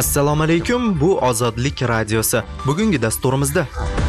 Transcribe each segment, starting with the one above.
Assalomu alaykum, bu Ozodlik radiosi. Bugungi dasturimizda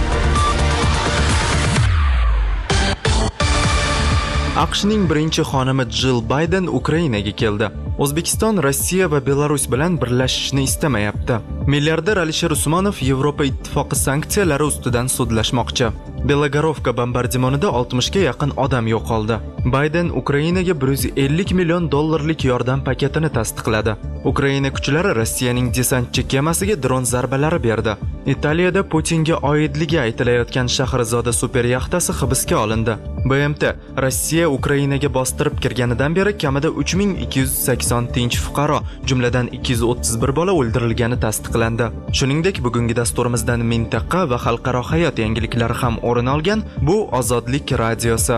AQShning birinchi xonimi Jill Bayden Ukrainaga keldi. O'zbekiston, Rossiya va Belarus bilan birlashishni istamayapti. Milliarder Alisher Usmonov Yevropa ittifoqi sanksiyalari ustidan sudlashmoqchi. Belogorovka bombardimonida 60 ga yaqin odam yo'qoldi. Bayden Ukrainaga $150 million yordam paketini tasdiqladi. Ukraina kuchlari Rossiyaning desantchi kemasiga dron zarbalari berdi. Italiyada Putinga oidligi aytilayotgan Shahrizoda super yaxtasi hibsga olindi. BMT Rossiya Ukrainaga bostirib kirganidan beri kamida 3280 tinch fuqaro, jumladan 231 bola o'ldirilgani tasdiqlandi. Shuningdek, bugungi dasturimizdan mintaqa va xalqaro hayot yangiliklari ham o'rin olgan. Bu Ozodlik radiosi.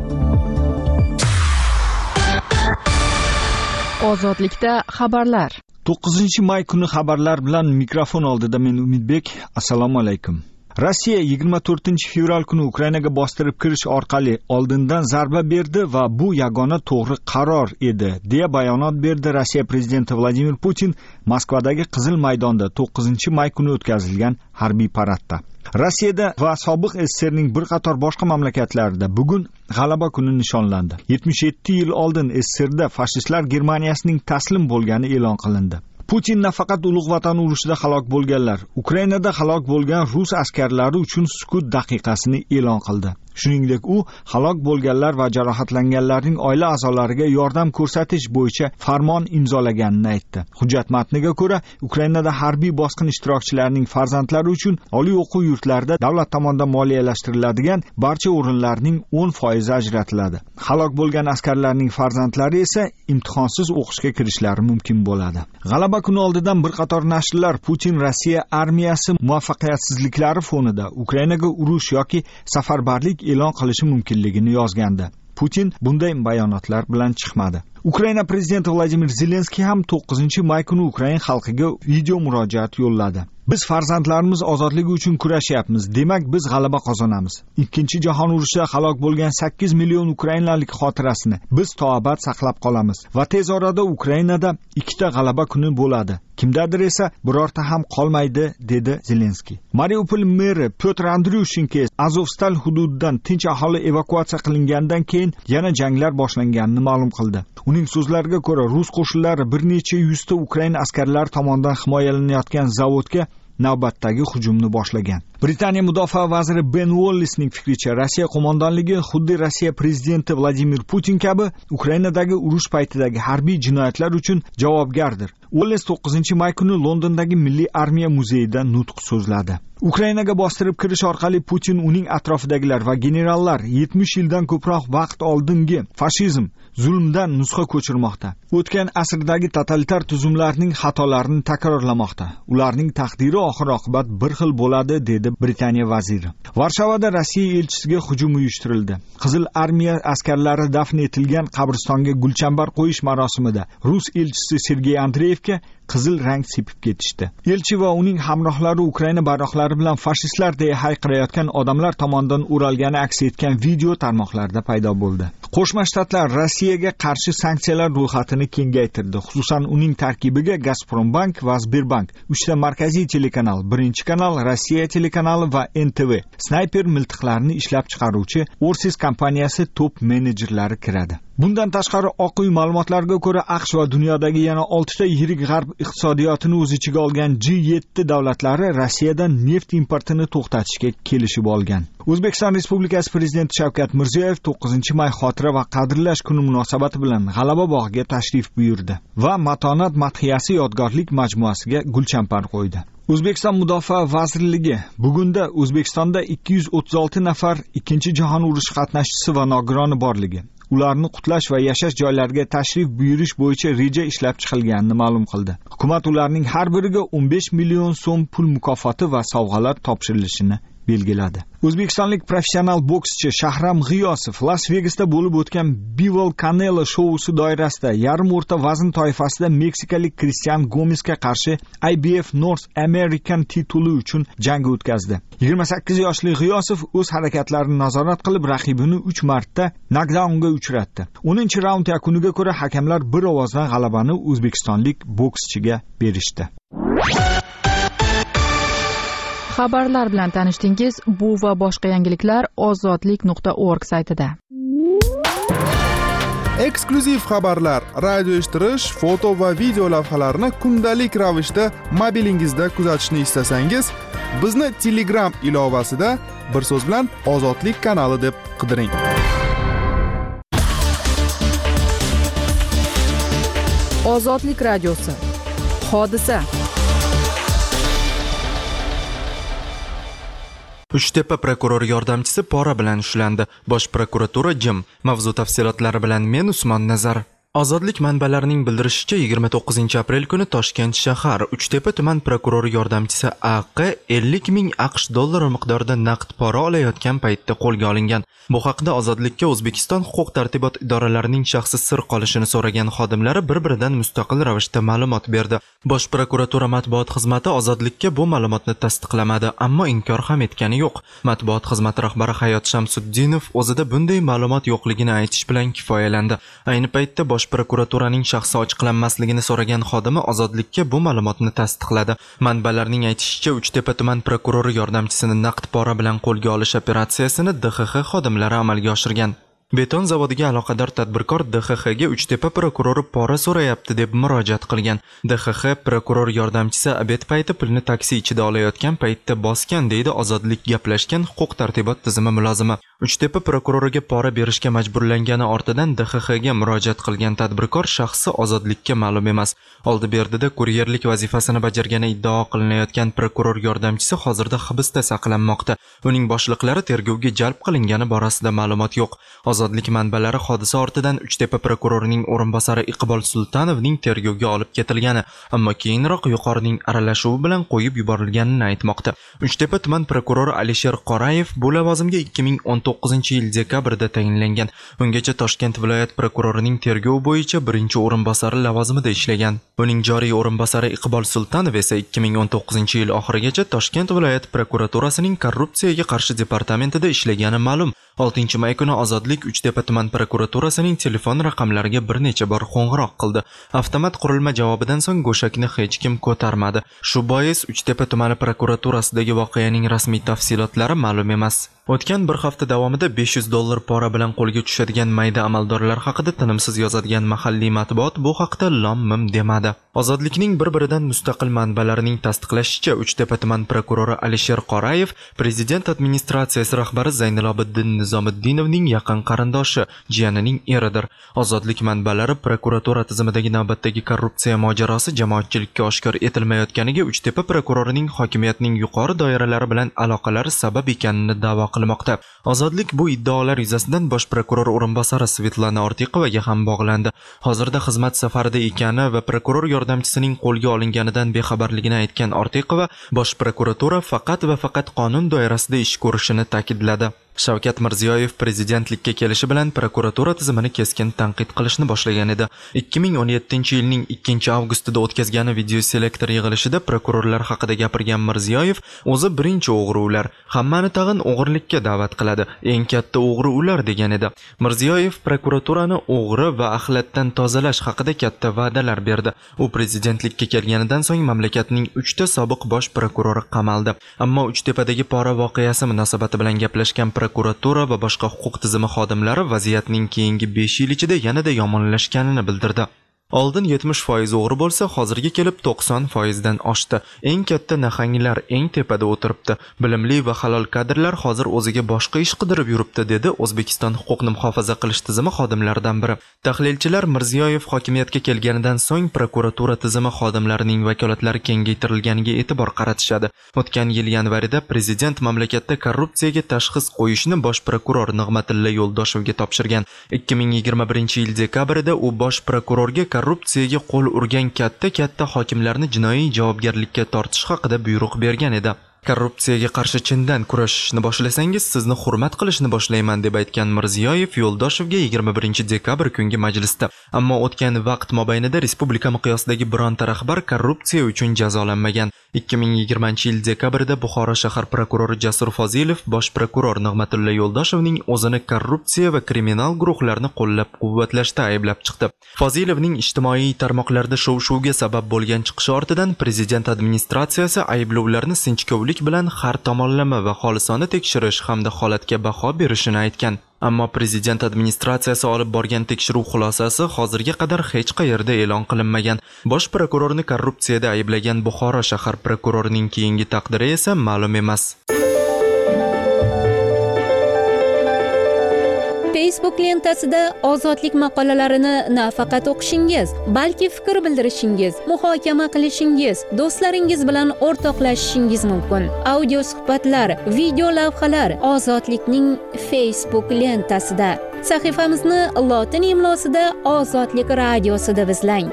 Ozodlikda xabarlar. 9-may kuni xabarlar bilan mikrofon oldida men Umidbek. Assalomu alaykum. Rossiya 24-fevral kuni Ukrainaga bostirib kirish orqali oldindan zarba berdi va bu yagona to'g'ri qaror edi, deya bayonot berdi Rossiya prezidenti Vladimir Putin Moskvadagi Qizil maydonda 9-may kuni o'tkazilgan harbiy paradda. Rossiyada va sobiq SSRning bir qator boshqa mamlakatlarida bugun G'alaba kuni nishonlandi. 77 yil oldin SSRda fashistlar Germaniyasining taslim bo'lgani e'lon qilindi. Putin nafaqat Ulug' Vatan urushida halok bo'lganlar, Ukrainada halok bo'lgan rus askarlari uchun sukut daqiqasini e'lon qildi. Shuningdek, u halok bo'lganlar va jarohatlanganlarning oila a'zolariga yordam ko'rsatish bo'yicha farmon imzolaganini aytdi. Hujjat matniga ko'ra, Ukrainada harbiy bosqin ishtirokchilarining farzandlari uchun oliy o'quv yurtlarida davlat tomonidan moliyalashtiriladigan barcha o'rinlarning 10% ajratiladi. Halok bo'lgan askarlarning farzandlari esa imtihonsiz o'qishga kirishlari mumkin bo'ladi. G'alaba kuni oldidan bir qator nashrlar Putin Rossiya armiyasi muvaffaqiyatsizliklari fonida Ukrainaga urush yoki safarbarlik e'lon qilishi mumkinligini yozgandi. Putin bunday bayonotlar bilan chiqmadi. Ukraina prezidenti Vladimir Zelenskiy ham 9-may kuni Ukraina xalqiga video murojaat yo'lladi. Biz farzandlarimiz ozodligi uchun kurashyapmiz. Demak, biz g'alaba qozonamiz. Ikkinchi jahon urushida halok bo'lgan 8 million ukrainalik xotirasini biz to'abad saqlab qolamiz va tez orada Ukrainada ikkita g'alaba kuni bo'ladi. Kimdadir esa birorta ham qolmaydi, dedi Zelenskiy. Mariupol meri Pyotr Andryushenko Azovstal hududidan tinch aholi evakuatsiya qilingandan keyin yana janglar boshlanganini ma'lum qildi. Uning so'zlariga ko'ra, rus qo'shinlari bir necha yuzta Ukraina askarlari tomonidan himoyalanayotgan zavodga navbatdagi hujumni boshlagan. Britaniya mudofaa vaziri Ben Wallisning fikricha, Rossiya qo'mondonligi xuddi Rossiya prezidenti Vladimir Putin kabi Ukrainadagi urush paytidagi harbiy jinoyatlar uchun javobgardir. Wallis 9-may kuni Londondagi Milliy armiya muzeyida nutq so'zladi. Ukrainaga bostirib kirish orqali Putin uning atrofidagilar va generallar 70 yildan ko'proq vaqt oldingi fashizm, zulmdan nusxa ko'chirmoqda. O'tgan asrdagi totalitar tuzumlarning xatolarini takrorlamoqda. Ularning taqdiri oxir-oqibat bir xil bo'ladi, dedi Britaniya vaziri. Varshavada Rossiya elchisiga hujum uyushtirildi. Qizil armiya askarlari dafn etilgan qabristonga gulchambar qo'yish marosimida rus elchisi Sergey Andreyevga qizil rang sepib ketishdi. Elchi va uning hamrohlari Ukraina bayroqlari bilan fashistlar deya hayqirayotgan odamlar tomonidan o'ralgani aks etgan video tarmoqlarda paydo bo'ldi. Qo'shma Shtatlar Rossiyaga qarshi sanksiyalar ro'yxatini kengaytirdi. Xususan, uning tarkibiga Gazprombank va Sberbank, 3 ta markaziy telekanal, Birinchi kanal, Rossiya telekanali va NTV, snayper miltiqlarini ishlab chiqaruvchi Orsis kompaniyasi top menejerlari kiradi. Bundan tashqari, Oq uy ma'lumotlariga ko'ra, AQSh va dunyodagi yana 6 ta yirik g'arb iqtisodiyotini o'z ichiga olgan G7 davlatlari Rossiyadan neft importini to'xtatishga kelishib olgan. O'zbekiston Respublikasi prezidenti Shavkat Mirziyoyev 9-may xotira va qadrlash kuni munosabati bilan G'alaba bog'iga tashrif buyurdi va Matonat madhiyasi yodgorlik majmuasiga gulchampar qo'ydi. O'zbekiston Mudofaa vazirligi bugunda O'zbekistonda 236 nafar Ikkinchi jahon urushi qatnashchisi va nogironi borligi, ularni qutlash va yashash joylariga tashrif buyurish bo'yicha reja ishlab chiqilganini ma'lum qildi. Hukumat ularning har biriga 15 million so'm pul mukofoti va sovg'alar topshirilishini belgiladi. O'zbekistonlik professional bokschi Shahram G'iyosov Las Vegasda bo'lib o'tgan Bivol Canelo shousi doirasida yarim o'rta vazn toifasida meksikalik Cristian Gomesga qarshi IBF North American tituli uchun jang o'tkazdi. 28 yoshli G'iyosov o'z harakatlarini nazorat qilib raqibini 3 marta nokdaunga uchratdi. 10-raund yakuniga ko'ra hakamlar bir ovozdan g'alabani o'zbekistonlik bokschiga berishdi. Xabarlar bilan tanishdingiz. Bu va boshqa yangiliklar ozodlik.org saytida. Eksklyuziv xabarlar, radio eshittirish, foto va video lavhalarni kundalik ravishda mobilingizda kuzatishni istasangiz, bizni Telegram ilovasida bir so'z bilan Ozodlik kanali deb qidiring. Ozodlik radiosi. Hodisa. Uchtepa prokurori yordamchisi pora bilan ushlandi. Bosh prokuratura jim. Mavzu tafsilotlari bilan men Usmon Nazar. Ozodlik manbalarining bildirishicha 29 aprel kuni Toshkent shahar Uchtepa tuman prokurori yordamchisi AQ 50 ming AQSh dollari miqdorida naqd pora olayotgan paytda qo'lga olingan. Bu haqda Ozodlikka O'zbekiston huquq-tartibot idoralarining shaxsi sir qolishini so'ragan xodimlari bir-biridan mustaqil ravishda ma'lumot berdi. Bosh prokuratura matbuot xizmati Ozodlikka bu ma'lumotni tasdiqlamadi, ammo inkor ham etgani yo'q. Matbuot xizmati rahbari Hayot Shamsuddinov o'zida bunday ma'lumot yo'qligini aytish bilan kifoyalandi. Ayni paytda bosh prokuraturaning shaxsi ochiqlanmasligini so'ragan xodimi Ozodlikka bu ma'lumotni tasdiqladi. Manbalarning aytishicha, Uchtepa tuman prokurori yordamchisini naqd pora bilan qo'lga olish operatsiyasini DXX xodimlari amalga oshirgan. Beton zavodiga aloqador tadbirkor DXXga Uchtepa prokurori pora so'rayapti deb murojaat qilgan. DXX prokuror yordamchisi obed payti pulni taksi ichida olayotgan paytda bosgan, deydi Ozodlik gaplashgan huquq-tartibot tizimi mulozimi. Uchtepa prokuroriga pora berishga majburlangani ortidan DXXga murojaat qilgan tadbirkor shaxsi Ozodlikka ma'lum emas. Oldi berdida kuryerlik vazifasini bajargani iddao qilinayotgan prokuror yordamchisi hozirda hibsda saqlanmoqda. Uning boshliqlari tergovga jalb qilingani borasida ma'lumot yo'q. Ozodlik manbalari hodisa ortidan Uchtepa prokurorining o'rinbosari Iqbol Sultanovning tergovga olib ketilgani, ammo keyinroq yuqorining aralashuvi bilan qo'yib yuborilganini aytmoqda. Uchtepa tuman prokurori Alisher Qorayev bu lavozimga 2019-yil dekabrda tayinlangan. Ungacha Toshkent viloyat prokurorining tergov bo'yicha birinchi o'rinbosari lavozimida ishlagan. Uning joriy o'rinbosari Iqbol Sultanov esa 2019-yil oxirigacha Toshkent viloyat prokuraturasining korrupsiyaga qarshi departamentida ishlagani ma'lum. 6-may kuni Ozodlik Uchtepa tuman prokuraturasining telefon raqamlariga bir necha bor qo'ng'iroq qildi. Avtomat qurilma javobidan so'ng go'shakni hech kim ko'tarmadi. Shu bois Uchtepa tumani prokuraturasidagi voqeaning rasmiy tafsilotlari ma'lum emas. O'tgan bir hafta davomida 500 dollar pora bilan qo'lga tushadigan mayda amaldorlar haqida tinimsiz yozadigan mahalliy matbuot bu haqda lom-mim demadi. Ozodlikning bir-biridan mustaqil manbalarining tasdiqlashicha, Uchtepa tuman prokurori Alisher Qorayev prezident administratsiyasi rahbari Zaynilobiddin Nizomiddinovning yaqin qarindoshi, jiyanining eridir. Ozodlik manbalari prokuratura tizimidagi navbatdagi korrupsiya mojarosi jamoatchilikka oshkor etilmayotganiga Uchtepa prokurorining hokimiyatning yuqori doiralari bilan aloqalari sabab ekanini da'vo qilmoqda. Ozodlik bu iddaolar yuzasidan bosh prokuror o'rinbosari Svetlana Ortiqovaga ham bog'landi. Hozirda xizmat safarida ekani va prokuror yordamchisining qo'lga olinganidan bexabarligini aytgan Ortiqova bosh prokuratura faqat va faqat qonun doirasida ish ko'rishini ta'kidladi. Shavkat Mirziyoyev prezidentlikka kelishi bilan prokuratura tizimini keskin tanqid qilishni boshlagan edi. 2017-yilning 2-avgustida o'tkazgan video selektor yig'ilishida prokurorlar haqida gapirgan Mirziyoyev o'zi birinchi o'g'ri ular, hammani tag'in o'g'irlikka da'vat qiladi, eng katta o'g'ri ular degan edi. Mirziyoyev prokuraturani o'g'ri va axlatdan tozalash haqida katta va'dalar berdi. U prezidentlikka kelganidan so'ng mamlakatning 3 ta sobiq bosh prokurori qamaldi. Ammo Uchtepadagi pora voqeasi munosabati bilan gaplashgan prokuratura va boshqa huquq tizimi xodimlari vaziyatning keyingi 5 yil ichida yanada yomonlashganini bildirdi. Oldin 70% o'g'ri bo'lsa, hozirga kelib 90% dan oshdi. Eng katta nahanglar eng tepada o'tiribdi. Bilimli va halol kadrlar hozir o'ziga boshqa ish qidirib yuribdi, dedi O'zbekiston huquqni muhofaza qilish tizimi xodimlaridan biri. Tahlilchilar Mirziyoyev hokimiyatga kelganidan so'ng prokuratura tizimi xodimlarining vakolatlari kengaytirilganiga e'tibor qaratishadi. O'tgan yil yanvarida prezident mamlakatda korrupsiyaga tashxis qo'yishni bosh prokuror Nig'matilla Yo'ldoshevga topshirgan. 2021-yil dekabrida u bosh prokurorga korrupsiyaga qo'l urgan katta hokimlarni jinoiy javobgarlikka tortish haqida buyruq bergan edi. Korrupsiyaga qarshi chindan kurashishni boshlasangiz, sizni hurmat qilishni boshlayman deb aytgan Mirziyoyev Yo'ldoshevga 21-dekabr kungi majlisda. Ammo o'tgan vaqt mobaynida respublika miqyosidagi bironta rahbar korrupsiya uchun jazolanmagan. 2020-yil dekabrda Buxoro shahar prokurori Jasur Fozilov bosh prokuror Nig'matilla Yo'ldoshevning o'zini korrupsiya va kriminal guruhlarni qo'llab-quvvatlashda ayblab chiqdi. Fozilovning ijtimoiy tarmoqlarda shov-shuvga sabab bo'lgan chiqishi ortidan prezident administratsiyasi ayblovlarni sinchkovlik bilan har tomonlama va xolisona tekshirish hamda holatga baho berishini aytgan. Ammo prezident administratsiyasi olib borgan tekshiruv xulosasi hozirga qadar hech qayerda e'lon qilinmagan. Bosh prokurorni korrupsiyada ayblagan Buxoro shahar prokurorining keyingi taqdiri esa ma'lum emas. Facebook lentasida ozodlik maqolalarini nafaqat o'qishingiz, balki fikr bildirishingiz, muhokama qilishingiz, do'stlaringiz bilan o'rtoqlashishingiz mumkin. Audio suhbatlar, video lavhalar Ozodlikning Facebook lentasida. Sahifamizni lotin imlosida Ozodlik radiosi deb izlang.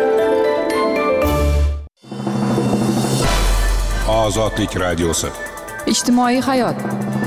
Ozodlik radiosi. Ijtimoiy hayot.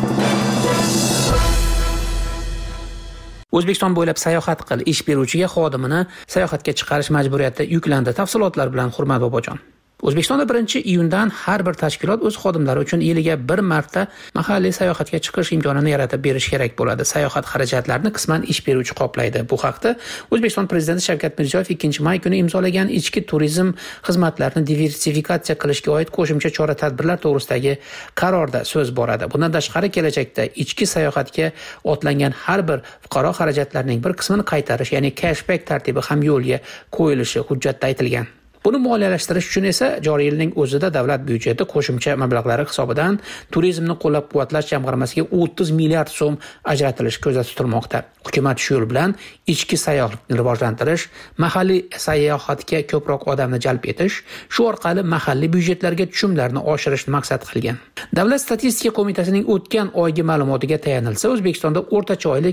O'zbekiston bo'ylab sayohat qil, ish beruvchiga xodimini sayohatga chiqarish majburiyati yuklandi. Tafsilotlar bilan Hurmat Bobojon. O'zbekistonda 1-iyundan har bir tashkilot o'z xodimlari uchun yiliga bir marta mahalliy sayohatga chiqish imkonini yaratib berish kerak bo'ladi. Sayohat xarajatlarini qisman ish beruvchi qoplaydi. Bu haqda O'zbekiston prezidenti Shavkat Mirziyoyev 2-may kuni imzolagan ichki turizm xizmatlarini diversifikatsiya qilishga oid qo'shimcha chora-tadbirlar to'g'risidagi qarorda so'z boradi. Bundan tashqari kelajakda ichki sayohatga otlangan har bir fuqaro xarajatlarining bir qismini qaytarish, ya'ni cashback tartibi ham yo'lga qo'yilishi hujjatda aytilgan. Buni moliyalashtirish uchun esa joriy yilning o'zida davlat byudjeti qo'shimcha mablag'lari hisobidan turizmni qo'llab-quvvatlash jamg'armasiga 30 milliard so'm ajratilishi ko'zda tutilmoqda. Hukumat shu yo'l bilan ichki sayohatni rivojlantirish, mahalliy sayohatga ko'proq odamni jalb etish, shu orqali mahalliy byudjetlarga tushumlarni oshirishni maqsad qilgan. Davlat statistika qo'mitasining o'tgan oygi ma'lumotiga tayanilsa, O'zbekistonda o'rtacha oylik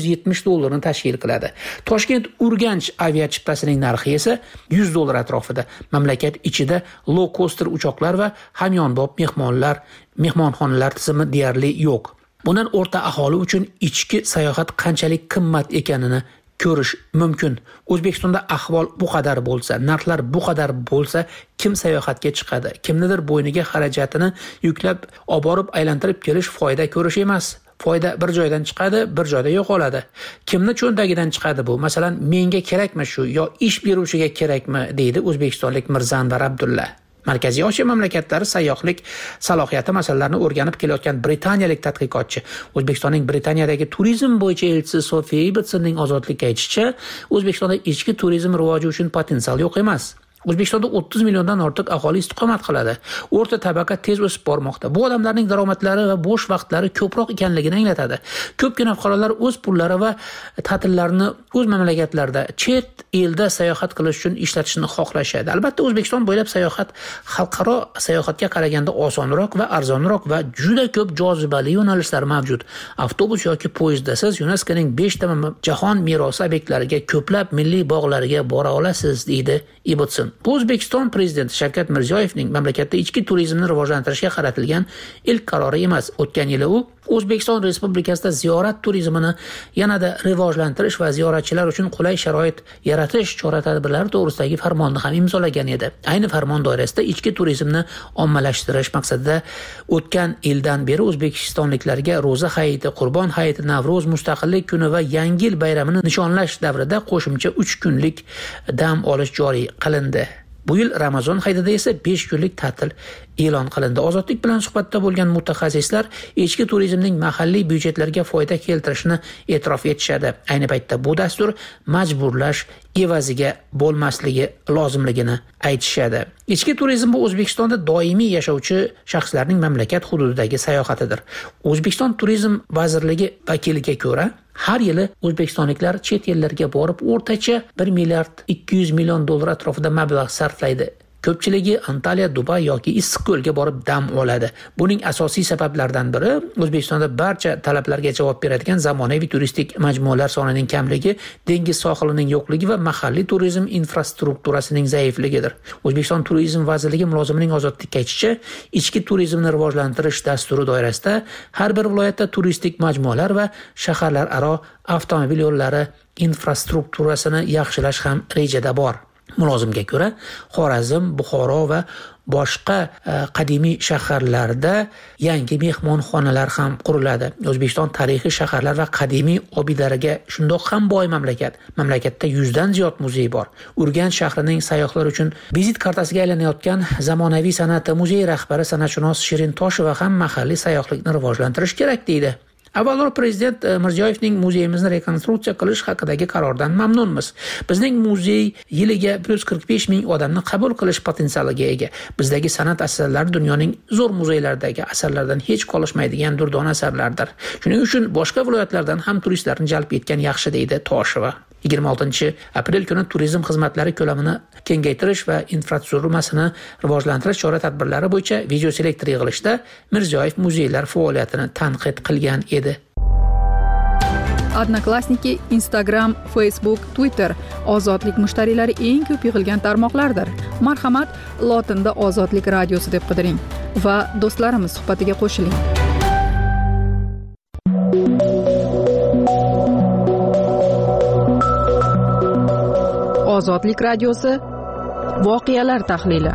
$270 tashkil qiladi. Toshkent-Urganch aviachiptasining narxi esa $100 atrofida. Mamlakat ichida low-coaster uchoqlar va hamyonbop mehmonxonalar tizimi deyarli yo'q. Bundan o'rta aholi uchun ichki sayohat qanchalik qimmat ekanini ko'rish mumkin. O'zbekistonda ahvol bu qadar bo'lsa, narxlar bu qadar bo'lsa, kim sayohatga chiqadi? Kimnidir bo'yniga xarajatini yuklab, olib borib aylantirib kelish foyda ko'rish emas. Foyda bir joydan chiqadi, bir joyda yo'qoladi. Kimni cho'ntagidan chiqadi bu? Masalan, menga kerakmi shu yo ish beruvchiga kerakmi, deydi o'zbekistonlik Mirzanvar Abdulla. Markaziy Osiyo mamlakatlari sayyohlik salohiyati masalalarini o'rganib kelayotgan britaniyalik tadqiqotchi O'zbekistonning Britaniyadagi turizm bo'yicha elchisi Sophie Ibbetsonning ozodlikka aytishicha, O'zbekistonda ichki turizm rivoji uchun potensial yo'q emas. O'zbekistonda 30 milliondan ortiq aholi istiqomat qiladi. O'rta tabaqa tez o'sib bormoqda. Bu odamlarning daromadlari va bo'sh vaqtlari ko'proq ekanligini anglatadi. Ko'pgina fuqarolar o'z pullari va ta'tillarini o'z mamlakatlarida, chet elda sayohat qilish uchun ishlatishni xohlashadi. Albatta, O'zbekiston bo'ylab sayohat xalqaro sayohatga qaraganda osonroq va arzonroq va juda ko'p jozibali yo'nalishlar mavjud. Avtobus yoki poyezdda siz UNESCOning 5 ta jahon merosi obyektlariga, ko'plab milliy bog'larga bora olasiz, deydi Ibbetson. Bu O'zbekiston prezidenti Shavkat Mirziyoyevning mamlakatda ichki turizmni rivojlantirishga qaratilgan ilk qarori emas. O'tgan yili u O'zbekiston Respublikasida ziyorat turizmini yanada rivojlantirish va ziyoratchilar uchun qulay sharoit yaratish chora-tadbirlari to'g'risidagi farmonni ham imzolagan edi. Ayni farmon doirasida ichki turizmni ommalashtirish maqsadida o'tgan yildan beri o'zbekistonliklarga Ro'za hayiti, Qurbon hayiti, Navro'z, Mustaqillik kuni va Yangi yil bayramini nishonlash davrida qo'shimcha 3 kunlik dam olish joriy qilindi. Bu yil Ramazon hayitida esa 5 kunlik ta'til e'lon qilindi. Ozodlik bilan suhbatda bo'lgan mutaxassislar ichki turizmning mahalliy byudjetlarga foyda keltirishini e'tirof etishadi. Ayni paytda bu dastur majburlash evaziga bo'lmasligi lozimligini aytishadi. Ichki turizm bu O'zbekistonda doimiy yashovchi shaxslarning mamlakat hududidagi sayohatidir. O'zbekiston turizm vazirligi vakiliga ko'ra, har yili o'zbekistonliklar chet ellarga borib o'rtacha $1 milliard 200 million atrofida mablag' sarflaydi. ko'pchiligi Antaliya, Dubay yoki Issiqko'lga borib dam oladi. Buning asosiy sabablaridan biri O'zbekistonda barcha talablarga javob beradigan zamonaviy turistik majmualar sonining kamligi, dengiz sohilining yo'qligi va mahalliy turizm infrastrukturasining zaifligidir. O'zbekiston Turizm vazirligi mulozimining Ozodlikka aytishicha, ichki turizmni rivojlantirish dasturi doirasida har bir viloyatda turistik majmualar va shaharlararo avtomobil yo'llari infrastrukturasini yaxshilash ham rejada bor. Mulozimga ko'ra, Xorazm, Buxoro va boshqa qadimiy shaharlarda yangi mehmonxonalar ham quriladi. O'zbekiston tarixiy shaharlar va qadimiy obidalariga shundoq ham boy mamlakat. Mamlakatda 100 dan ziyod muzey bor. Urganch shahrining sayyohlar uchun vizit kartasiga aylanayotgan zamonaviy san'at muzeyi rahbari san'atshunos Shirin Tosheva ham mahalliy sayyohlikni rivojlantirish kerak deydi. Avvalroq prezident Mirziyoyevning muzeyimizni rekonstruksiya qilish haqidagi qarordan mamnunmiz. Bizning muzey yiliga 45 ming odamni qabul qilish potensialiga ega. Bizdagi san'at asarlari dunyoning zo'r muzeylaridagi asarlardan hech qolishmaydigan durdona asarlardir. Shuning uchun boshqa viloyatlardan ham turistlarni jalb etgan yaxshi deydi Tosheva. 26-aprel kuni turizm xizmatlari ko'lamini kengaytirish va infratuzilmasini rivojlantirish chora-tadbirlari bo'yicha videoselektor yig'ilishida Mirziyoyev muzeylar faoliyatini tanqid qilgan edi. Odnoklassniki, Instagram, Facebook, Twitter ozodlik mushtariylari eng ko'p yig'ilgan tarmoqlardir. Marhamat, lotinda Ozodlik radiosi deb qidiring va do'stlarimiz suhbatiga qo'shiling. Ozodlik radiosi voqealar tahlili.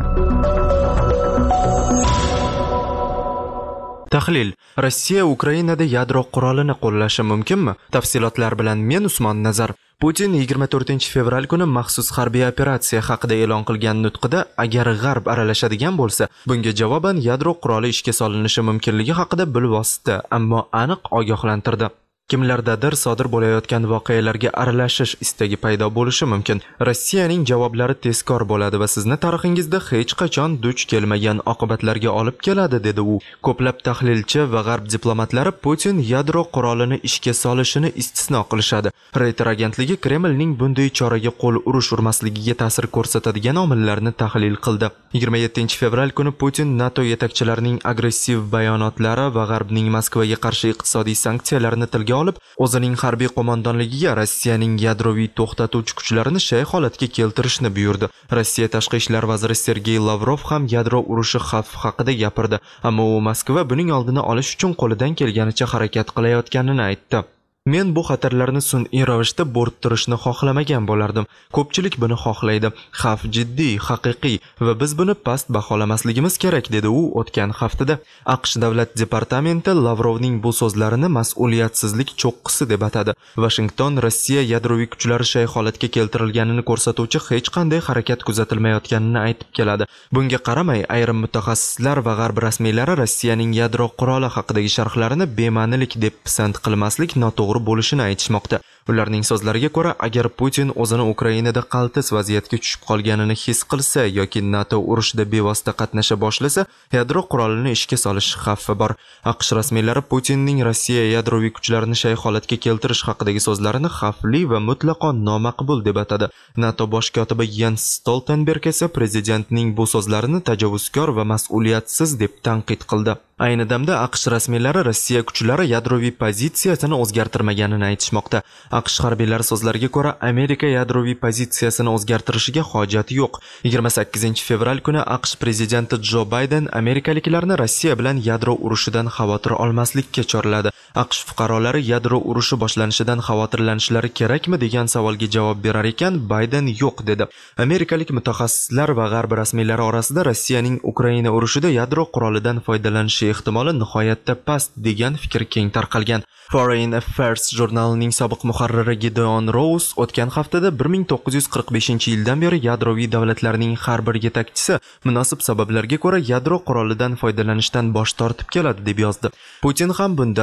Tahlil: Rossiya Ukrainada yadro qurolini qo'llashi mumkinmi? Tafsilotlar bilan men Usmon Nazar. Putin 24 fevral kuni maxsus harbiy operatsiya haqida e'lon qilgan nutqida agar G'arb aralashadigan bo'lsa, bunga javoban yadro quroli ishga solinishi mumkinligi haqida bilvosita, ammo aniq ogohlantirdi. Kimlardadir sodir bo'layotgan voqealarga aralashish istagi paydo bo'lishi mumkin. Rossiyaning javoblari tezkor bo'ladi va sizni tarixingizda hech qachon duch kelmagan oqibatlarga olib keladi, dedi u. Ko'plab tahlilchi va G'arb diplomatlari Putin yadro qurolini ishga solishini istisno qilishadi. Reuters agentligi Kremlning bunday choraga qo'l urmasligiga ta'sir ko'rsatadigan omillarni tahlil qildi. 27 fevral kuni Putin NATO yetakchilarining agressiv bayonotlari va G'arbning Moskvaga qarshi iqtisodiy sanksiyalarini tilga olib, o'zining harbiy qo'mondonligiga Rossiyaning yadroviy to'xtatuvchi kuchlarini shay holatga keltirishni buyurdi. Rossiya tashqi ishlar vaziri Sergey Lavrov ham yadro urushi xavfi haqida gapirdi, ammo u Moskva buning oldini olish uchun qo'lidan kelganicha harakat qilayotganini aytdi. Men bu xatarlarni sun'iy ravishda bo'rttirishni xohlamagan bo'lardim. Ko'pchilik buni xohlaydi. Xavf jiddiy, haqiqiy va biz buni past baholamasligimiz kerak, dedi u o'tgan haftada. AQSh davlat departamenti Lavrovning bu so'zlarini mas'uliyatsizlik cho'qqisi deb atadi. Washington Rossiya yadroviy kuchlari shay holatga keltirilganini ko'rsatuvchi hech qanday harakat kuzatilmayotganini aytib keladi. Bunga qaramay, ayrim mutaxassislar va G'arb rasmiylari Rossiyaning yadro quroli haqidagi sharhlarini bema'nilik deb pisand qilmaslik noto'g'ri bo'lishini aytishmoqda. Ularning so'zlariga ko'ra, agar Putin o'zini Ukrainada qaltis vaziyatga tushib qolganini his qilsa yoki NATO urushida bevosita qatnasha boshlasa, yadro qurolini ishga solish xavfi bor. AQSh rasmiylari Putinning Rossiya yadroviy kuchlarini shay holatga keltirish haqidagi so'zlarini xavfli va mutlaqo nomaqbul deb atadi. NATO bosh kotibi Jens Stoltenberg esa prezidentning bu so'zlarini tajovuzkor va mas'uliyatsiz deb tanqid qildi. Ayni damda AQSh rasmiylari Rossiya kuchlari yadroviy pozitsiyasini o'zgartirmaganini aytishmoqda. AQSh harbiylari so'zlariga ko'ra, Amerika yadroviy pozitsiyasini o'zgartirishiga hojat yo'q. 28 fevral kuni AQSh prezidenti Jo Bayden amerikaliklarni Rossiya bilan yadro urushidan xavotir olmaslikka chorladi. AQSh fuqarolari yadro urushi boshlanishidan xavotirlanishlari kerakmi degan savolga javob berar ekan, Bayden yo'q dedi. Amerikalik mutaxassislar va G'arb rasmiylari orasida Rossiyaning Ukraina urushida yadro qurolidan foydalanishi ehtimoli nihoyatda past degan fikr keng tarqalgan. Foreign Affairs jurnalining sobiq muharriri Gideon Rose o'tgan haftada 1945-yildan beri yadroviy davlatlarning har bir yetakchisi munosib sabablarga ko'ra yadro qurolidan foydalanishdan bosh tortib keladi deb yozdi. Putin ham bundan mustasno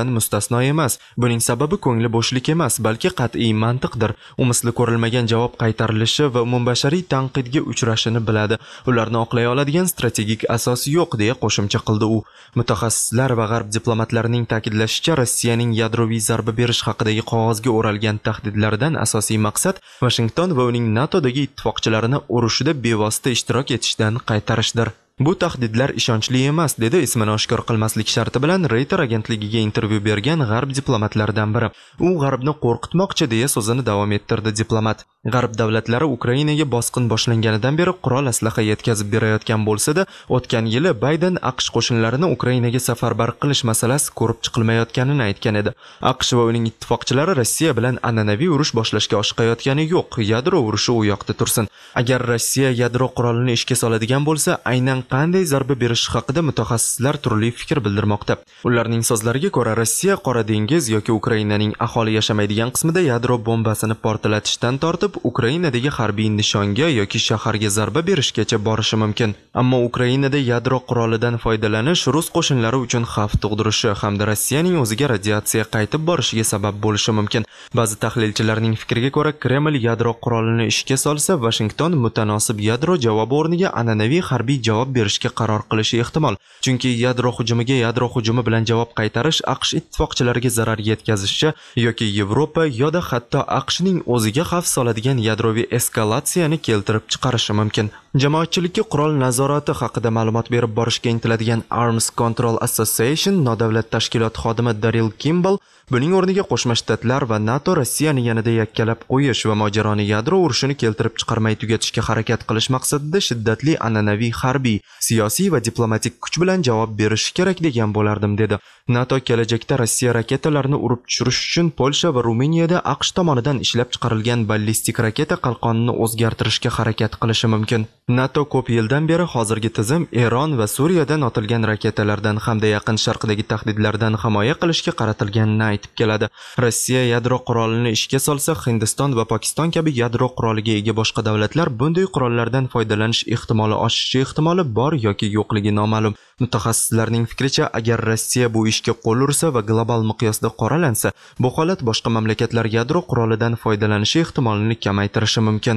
mustasno emas. Buning sababi ko'ngli bo'shlik emas, balki qat'iy mantiqdir. U misli ko'rilmagan javob qaytarilishi va umumbashariy tanqidga uchrashini biladi. Ularni oqlay oladigan strategik asos yo'q, deya qo'shimcha qildi u. Mutaxassislar va g'arb diplomatlarining ta'kidlashicha, Rossiyaning yadroviy zarba berish haqidagi qog'ozga o'ralgan tahdidlaridan asosiy maqsad Washington va uning NATOdagi ittifoqchilarini urushida bevosita ishtirok etishdan qaytarishdir. Bu tahdidlar ishonchli emas, dedi ismini oshkor qilmaslik sharti bilan Reuters agentligiga intervyu bergan g'arb diplomatlaridan biri. U g'arbni qo'rqitmoqchi, deya so'zini davom ettirdi diplomat. G'arb davlatlari Ukrainaga bosqin boshlanganidan beri qurol aslaha yetkazib berayotgan bo'lsa-da, o'tgan yili Bayden AQSh qo'shinlarini Ukrainaga safarbar qilish masalasi ko'rib chiqilmayotganini aytgan edi. AQSh va uning ittifoqchilari Rossiya bilan an'anaviy urush boshlashga oshiqayotgani yo'q, yadro urushi u yoqda tursin. Agar Rossiya yadro qurolini ishga soladigan bo'lsa, aynan qanday zarba berish haqida mutaxassislar turli fikr bildirmoqda. Ularning so'zlariga ko'ra, Rossiya Qora dengiz yoki Ukrainaning aholi yashamaydigan qismida yadro bombasini portlatishdan tortib Ukrainadagi harbiy nishonga yoki shaharga zarba berishgacha borishi mumkin. Ammo Ukrainada yadro qurolidan foydalanish rus qo'shinlari uchun xavf tug'dirishi hamda Rossiyaning o'ziga radiatsiya qaytib borishiga sabab bo'lishi mumkin. Ba'zi tahlilchilarning fikriga ko'ra, Kreml yadro qurolini ishga solsa, Washington mutanosib yadro javobi o'rniga an'anaviy harbiy javob berishga qaror qilishi ehtimol. Chunki yadro hujumiga yadro hujumi bilan javob qaytarish AQSh ittifoqchilariga zarar yetkazishi yoki Yevropa yoda hatto AQShning o'ziga xavf soladigan yadroviy eskalatsiyani keltirib chiqarishi mumkin. Jamoatchilikka qurol nazorati haqida ma'lumot berib borishga intiladigan Arms Control Association nodavlat tashkiloti xodimi Daryl Kimball buning o'rniga Qo'shma Shtatlar va NATO Rossiyani yanada yakkalab qo'yish va mojaroni yadro urushini keltirib chiqarmay tugatishga harakat qilish maqsadida shiddatli an'anaviy harbiy, siyosiy va diplomatik kuch bilan javob berishi kerak degan bo'lardim, dedi. NATO kelajakda Rossiya raketalarini urib tushirish uchun Polsha va Ruminiyada AQSh tomonidan ishlab chiqarilgan ballistik raketa qalqonini o'zgartirishga harakat qilishi mumkin. NATO ko'p yildan beri hozirgi tizim Eron va Suriyadan otilgan raketalardan hamda Yaqin Sharqdagi tahdidlardan himoya qilishga qaratilganini aytib keladi. Rossiya yadro qurolini ishga solsa, Hindiston va Pokiston kabi yadro quroliga ega boshqa davlatlar bunday qurollardan foydalanish ehtimoli oshishi ehtimoli bor yoki yo'qligi noma'lum. Mutaxassislarning fikricha, agar Rossiya bu ishga qo'l ursa va global miqyosda qoralansa, bu holat boshqa mamlakatlar yadro qurolidan foydalanishi ehtimolini kamaytirishi mumkin.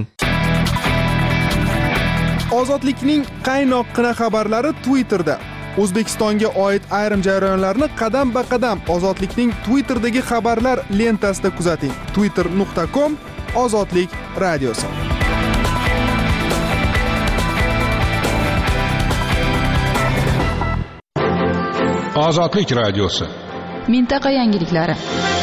Ozodlikning qaynoqqina xabarlari Twitterda. O'zbekistonga oid ayrim jarayonlarni qadam-ba-qadam Ozodlikning Twitterdagi xabarlar lentasida kuzating. twitter.com/ozodlik radiosi. Ozodlik radiosi. Mintaqa yangiliklari.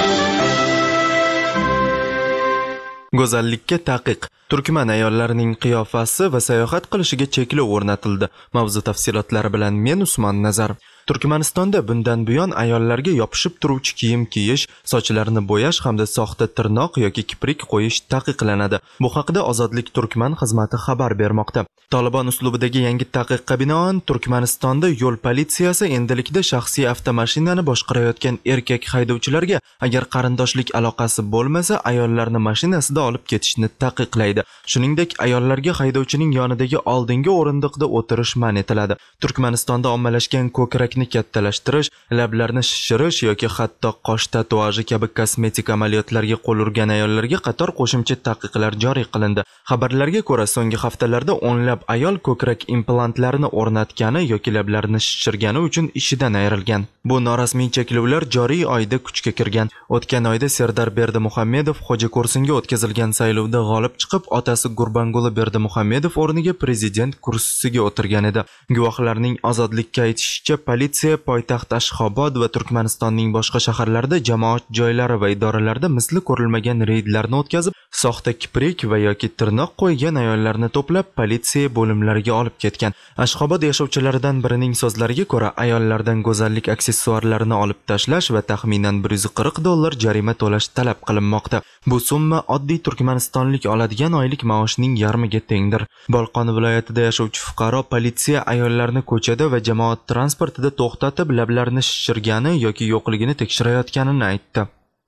Go'zallikka taqiq. Turkman ayollarining qiyofasi va sayohat qilishiga cheklov o'rnatildi. Mavzu tafsilotlari bilan men Usmon Nazar. Turkmanistonda bundan buyon ayollarga yopishib turuvchi kiyim kiyish, sochlarini bo'yash hamda soxta tirnoq yoki kiprik qo'yish taqiqlanadi. Bu haqida Ozodlik Turkman xizmati xabar bermoqda. Taliban uslubidagi yangi taqiqqa binoan Turkmanistonda yo'l politsiyasi endilikda shaxsiy avtomashinani boshqarayotgan erkak haydovchilarga agar qarindoshlik aloqasi bo'lmasa, ayollarni mashinasida olib ketishni taqiqlaydi. Shuningdek, ayollarga haydovchining yonidagi oldingi o'rindiqda o'tirish man etiladi. Turkmanistonda ommalashgan ko'krakni kattalashtirish, lablarni shishirish yoki hatto qosh tatuaji kabi kosmetik amaliyotlarga qo'l urgan ayollarga qator qo'shimcha taqiqlar joriy qilindi. Xabarlarga ko'ra, so'nggi haftalarda o'nlab ayol ko'krak implantlarini o'rnatgani yoki lablarini shishirgani uchun ishidan ayrilgan. Bu norasmiy cheklovlar joriy oyda kuchga kirgan. O'tgan oyda Serdar Berdimuhamedov Xo'jako'rsinga o'tkazilgan saylovda g'olib chiqib, otasi Gurbanguli Berdimuhamedov o'rniga prezident kursisiga o'tirgan edi. Guvohlarning Ozodlikka aytishicha, politsiya poytaxt Ashxobod va Turkmanistonning boshqa shaharlarida jamoat joylari va idoralarda misli ko'rilmagan reydlarni o'tkazib, soxta kiprik va yoki tirnoq qo'ygan ayollarni to'plab politsiya bo'limlariga olib ketgan. Ashxobod yashovchilaridan birining so'zlariga ko'ra, ayollardan go'zallik aksessuarlarini olib tashlash va taxminan $140 jarima to'lash talab qilinmoqda. Bu summa oddiy turkmanistonlik oladigan oylik maoshning yarmiga tengdir. Bolqon viloyatida yashovchi fuqaro politsiya ayollarni ko'chada va jamoat transportida to'xtatib, lablarini shishirgani yoki yo'qligini tekshirayotganini aytdi.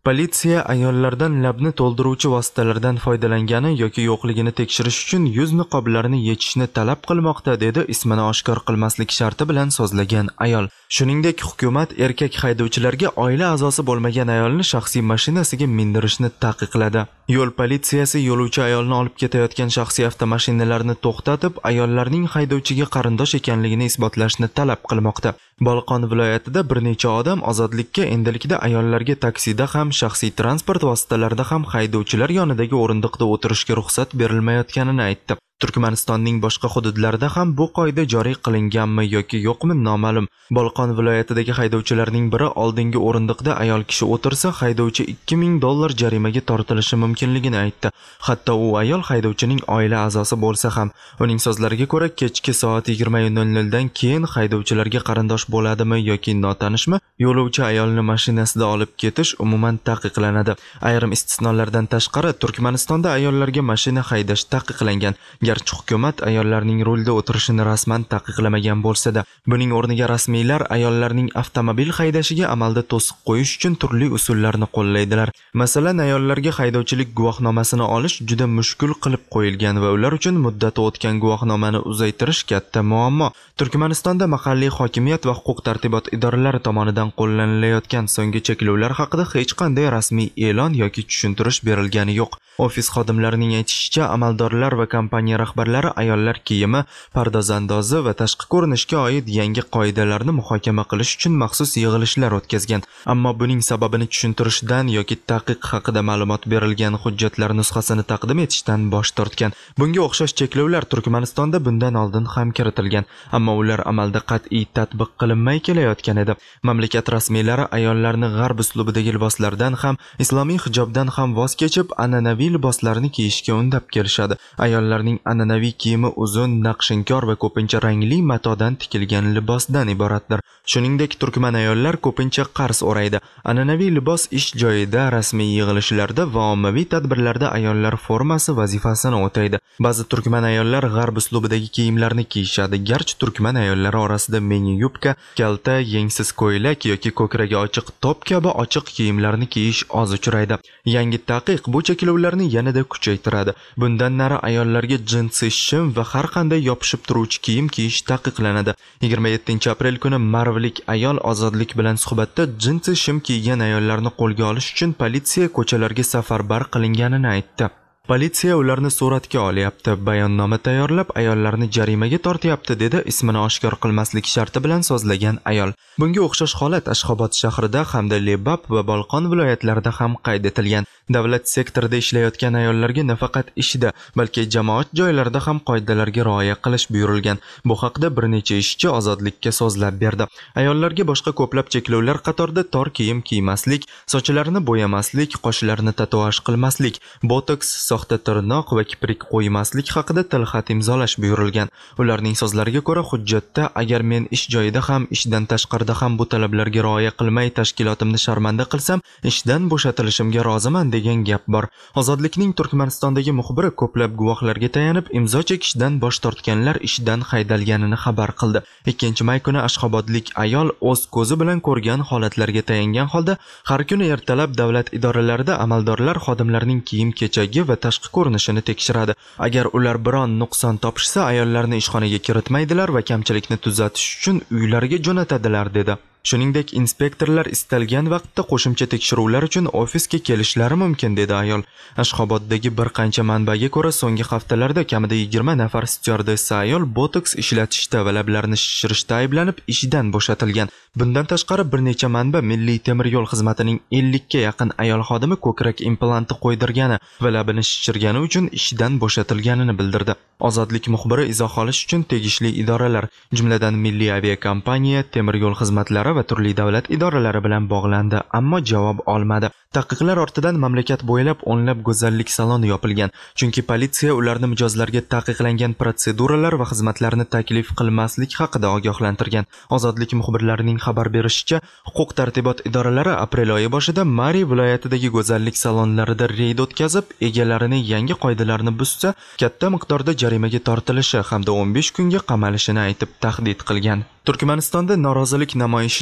Politsiya ayollardan labni to'ldiruvchi vositalardan foydalangani yoki yo'qligini tekshirish uchun yuz niqoblarini yechishni talab qilmoqda, dedi ismini oshkor qilmaslik sharti bilan so'zlagan ayol. Shuningdek, hukumat erkak haydovchilarga oila a'zosi bo'lmagan ayolni shaxsiy mashinasiga mindirishni taqiqladi. Yo'l politsiyasi yo'lovchi ayolni olib ketayotgan shaxsiy avtomashinalarni to'xtatib, ayollarning haydovchiga qarindosh ekanligini isbotlashni talab qilmoqda. Bolqon viloyatida bir necha odam ozodlikka endilikda ayollarga taksida ham, shaxsiy transport vositalarida ham haydovchilar yonidagi o'rindiqda o'tirishga ruxsat berilmayotganini aytdi. Turkmanistonning boshqa hududlarida ham bu qoida joriy qilinganmi yoki yo'qmi noma'lum. Bolqon viloyatidagi haydovchilarning biri oldingi o'rindiqda ayol kishi o'tirsa, haydovchi $2000 jarimaga tortilishi mumkinligini aytdi. Hatto u ayol haydovchining oila a'zosi bo'lsa ham. Uning so'zlariga ko'ra, kechki soat 20:00 dan keyin haydovchilarga qarindosh bo'ladimi yoki notanishmi, yo'lovchi ayolni mashinasida olib ketish umuman taqiqlanadi. Ayrim istisnolardan tashqari Turkmanistonda ayollarga mashina haydash taqiqlangan. Garchi hukumat ayollarning rulda o'tirishini rasman taqiqlamagan bo'lsa-da, buning o'rniga rasmiylar ayollarning avtomobil haydashiga amalda to'siq qo'yish uchun turli usullarni qo'llaydilar. Masalan, ayollarga haydovchilik guvohnomasini olish juda mushkul qilib qo'yilgan va ular uchun muddati o'tgan guvohnomani uzaytirish katta muammo. Turkmanistonda mahalliy hokimiyat va huquq-tartibot idoralari tomonidan qo'llanilayotgan so'nggi cheklovlar haqida hech qanday rasmiy e'lon yoki tushuntirish berilgani yo'q. Ofis xodimlarining aytishicha, amaldorlar va kompaniya rahbarlari ayollar kiyimi, pardozandozi va tashqi ko'rinishga oid yangi qoidalarni muhokama qilish uchun maxsus yig'ilishlar o'tkazgan. Ammo buning sababini tushuntirishdan yoki taqiq haqida ma'lumot berilgan hujjatlar nusxasini taqdim etishdan bosh tortgan. Bunga o'xshash cheklovlar Turkmanistonda bundan oldin ham kiritilgan, ammo ular amalda qat'iy tatbiq qilinmay kelayotgan edi. Mamlakat rasmiylari ayollarni g'arb uslubidagi liboslardan ham, islomiy hijobdan ham voz kechib, an'anaviy liboslarni kiyishga undab kelishadi. Ayollarning an'anaviy kiyimi uzun, naqshinkor va ko'pincha rangli matodan tikilgan libosdan iboratdir. Shuningdek, turkman ayollar ko'pincha qars o'raydi. An'anaviy libos ish joyida, rasmiy yig'ilishlarda va ommaviy tadbirlarda ayollar formasi vazifasini o'taydi. Ba'zi turkman ayollar g'arb uslubidagi kiyimlarni kiyishadi. Garchi turkman ayollari orasida mini yubka, kalta, yengsiz ko'ylak yoki ko'kragi ochiq top kabi ochiq kiyimlarni kiyish oz uchraydi. Yangi taqiq bu cheklovlarni yanada kuchaytiradi. Bundan nari ayollarga jinsi shim va har qanday yopishib turuvchi kiyim kiyish taqiqlanadi. 27-aprel kuni marvlik ayol ozodlik bilan suhbatda jinsi shim kiygan ayollarni qo'lga olish uchun politsiya ko'chalarga safarbar qilinganini aytdi. Politsiya ularni suratga olyapti, bayonnoma tayyorlab, ayollarni jarimaga tortyapti, dedi ismini oshkor qilmaslik sharti bilan so'zlagan ayol. Bunga o'xshash holat Ashxobod shahrida hamda Lebap va Bolqon viloyatlarida ham qayd etilgan. Davlat sektorida ishlayotgan ayollarga nafaqat ishda, balki jamoat joylarida ham qoidalarga rioya qilish buyurilgan. Bu haqda bir necha ishchi ozodlikka so'zlab berdi. Ayollarga boshqa ko'plab cheklovlar qatorida tor kiyim kiymaslik, sochlarini bo'yamaslik, qoshlarini tatuaj qilmaslik, botoks, soxta tirnoq va kiprik qo'ymaslik haqida tilxat imzolash buyurilgan. Ularning so'zlariga ko'ra, hujjatda agar men ish joyida ham, ishdan tashqarida ham bu talablarga rioya qilmay tashkilotimni sharmanda qilsam, ishdan bo'shatilishimga roziman degan gap bor. Ozodlikning Turkmanistondagi muxbiri ko'plab guvohlarga tayanib, imzo chekishdan bosh tortganlar ishdan haydalganini xabar qildi. 2-may kuni Ashxobodlik ayol o'z ko'zi bilan ko'rgan holatlarga tayangan holda, har kuni ertalab davlat idoralarida amaldorlar xodimlarning kiyim-kechagi va tashqi ko'rinishini tekshiradi. Agar ular biron nuqson topishsa, ayollarni ishxonaga kiritmaydilar va kamchilikni tuzatish uchun uylariga jo'natadilar, dedi. Shuningdek, inspektorlar istalgan vaqtda qo'shimcha tekshiruvlar uchun ofisga kelishlari mumkin, dedi ayol. Ashxoboddagi bir qancha manbaga ko'ra, so'nggi haftalarda kamida 20 nafar styuardessa ayol botoks ishlatishda va lablarini shishirishda ayblanib ishdan bo'shatilgan. Bundan tashqari bir necha manba Milliy temir yo'l xizmatining 50 ga yaqin ayol xodimi ko'krak implanti qo'ydirgani va labini shishirgani uchun ishdan bo'shatilganini bildirdi. Ozodlik muxbiri izoh olish uchun tegishli idoralar, jumladan Milliy aviakompaniya, temir yo'l xizmatlari va turli davlat idoralari bilan bog'landi, ammo javob olmadi. Taqiqlar ortidan mamlakat bo'ylab o'nlab go'zallik saloni yopilgan, chunki politsiya ularni mijozlarga taqiqlangan protseduralar va xizmatlarni taklif qilmaslik haqida ogohlantirgan. Ozodlik muxbirlarining xabar berishicha, huquq-tartibot idoralari aprel oyi boshida Mari viloyatidagi go'zallik salonlarida reyd o'tkazib, egalarini yangi qoidalarni buzsa, katta miqdorda jarimaga tortilishi hamda 15 kunga qamalishini aytib tahdid qilgan. Turkmanistonda norozilik namoyishlari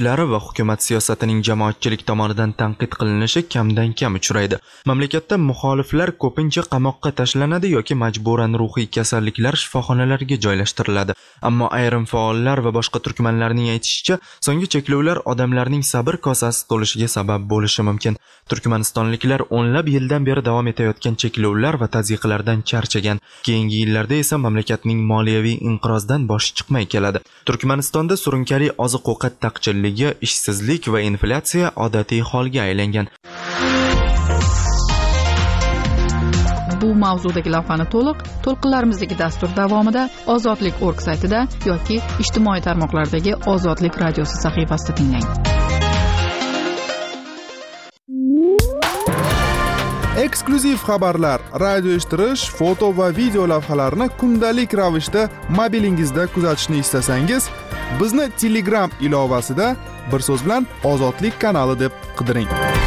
ishlari va hukumat siyosatining jamoatchilik tomonidan tanqid qilinishi kamdan kam uchraydi. Mamlakatda muxoliflar ko'pincha qamoqqa tashlanadi yoki majburan ruhiy kasalliklar shifoxonalariga joylashtiriladi. Ammo ayrim faollar va boshqa turkmanlarning aytishicha, so'nggi cheklovlar odamlarning sabr kosasi to'lishiga sabab bo'lishi mumkin. Turkmanistonliklar o'nlab yildan beri davom etayotgan cheklovlar va tazyiqlardan charchagan. Keyingi yillarda esa mamlakatning moliyaviy inqirozdan boshi chiqmay keladi. Turkmanistonda surunkali oziq-ovqat taqchilligi, ishsizlik va inflyatsiya odatiy holga aylangan. Bu mavzudagi lavhani to'lqinlarimizdagi dastur davomida ozodlik.org saytida yoki ijtimoiy tarmoqlardagi Ozodlik radiosi sahifasida tinglang. Eksklyuziv xabarlar, radio eshittirish, foto va video lavhalarni kundalik ravishda mobilingizda kuzatishni istasangiz, bizni Telegram ilovasida bir so'z bilan Ozodlik kanali deb qidiring.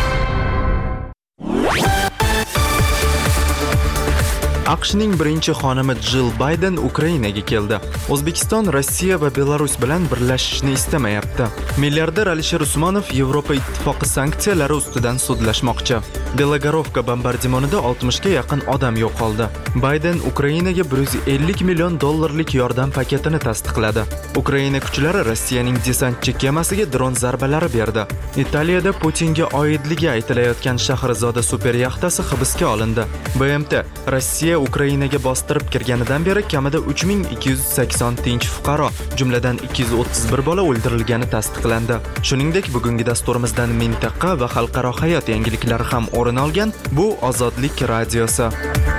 AQShning birinchi xonimi Jill Bayden Ukrainaga keldi. O'zbekiston Rossiya va Belarus bilan birlashishni istamayapti. Milliarder Alisher Usmonov Yevropa ittifoqi sanksiyalari ustidan sudlashmoqchi. Belogorovka bombardimonida 60 ga yaqin odam yo'qoldi. Bayden Ukrainaga $150 million yordam paketini tasdiqladi. Ukraina kuchlari Rossiyaning desantchi kemasiga dron zarbalari berdi. Italiyada Putinga oidligi aytilayotgan Shahrizoda super yaxtasi hibsga olindi. BMT Rossiya Ukrainaga bostirib kirganidan beri kamida 3280 tinch fuqaro, jumladan 231 bola o'ldirilgani tasdiqlandi. Shuningdek, bugungi dasturimizdan mintaqa va xalqaro hayot yangiliklari ham o'rin olgan. Bu Ozodlik radiosi.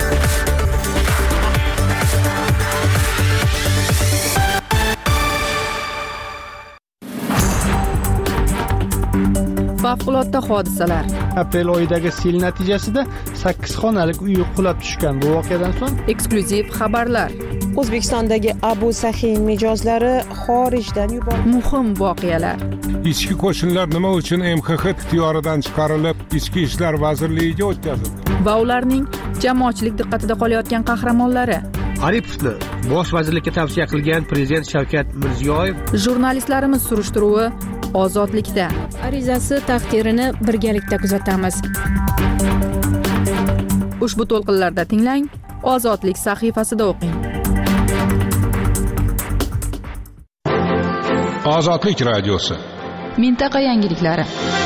Favqulodda hodisalar. Aprel oyidagi sel natijasida 8 xonalik uy qulab tushgan. Bu voqeadan so'ng Eksklyuziv xabarlar. O'zbekistondagi Abu Sahiy mijozlari xorijdan yuborildi. Muhim voqealar. Ichki qo'shinlar nima uchun MXX ixtiyoridan chiqarilib, Ichki ishlar vazirligiga o'tkazildi? Va ularning jamoatchilik diqqatida qolayotgan qahramonlari. Aripovni bosh vazirlikka tavsiya qilgan prezident Shavkat Mirziyoyev. Jurnalistlarimiz surishtiruvi Ozodlikda. Arizasi taqdirini birgalikda kuzatamiz. Ushbu to'lqinlarda tinglang, Ozodlik sahifasida o'qing. Ozodlik radiosi. Mintaqa yangiliklari.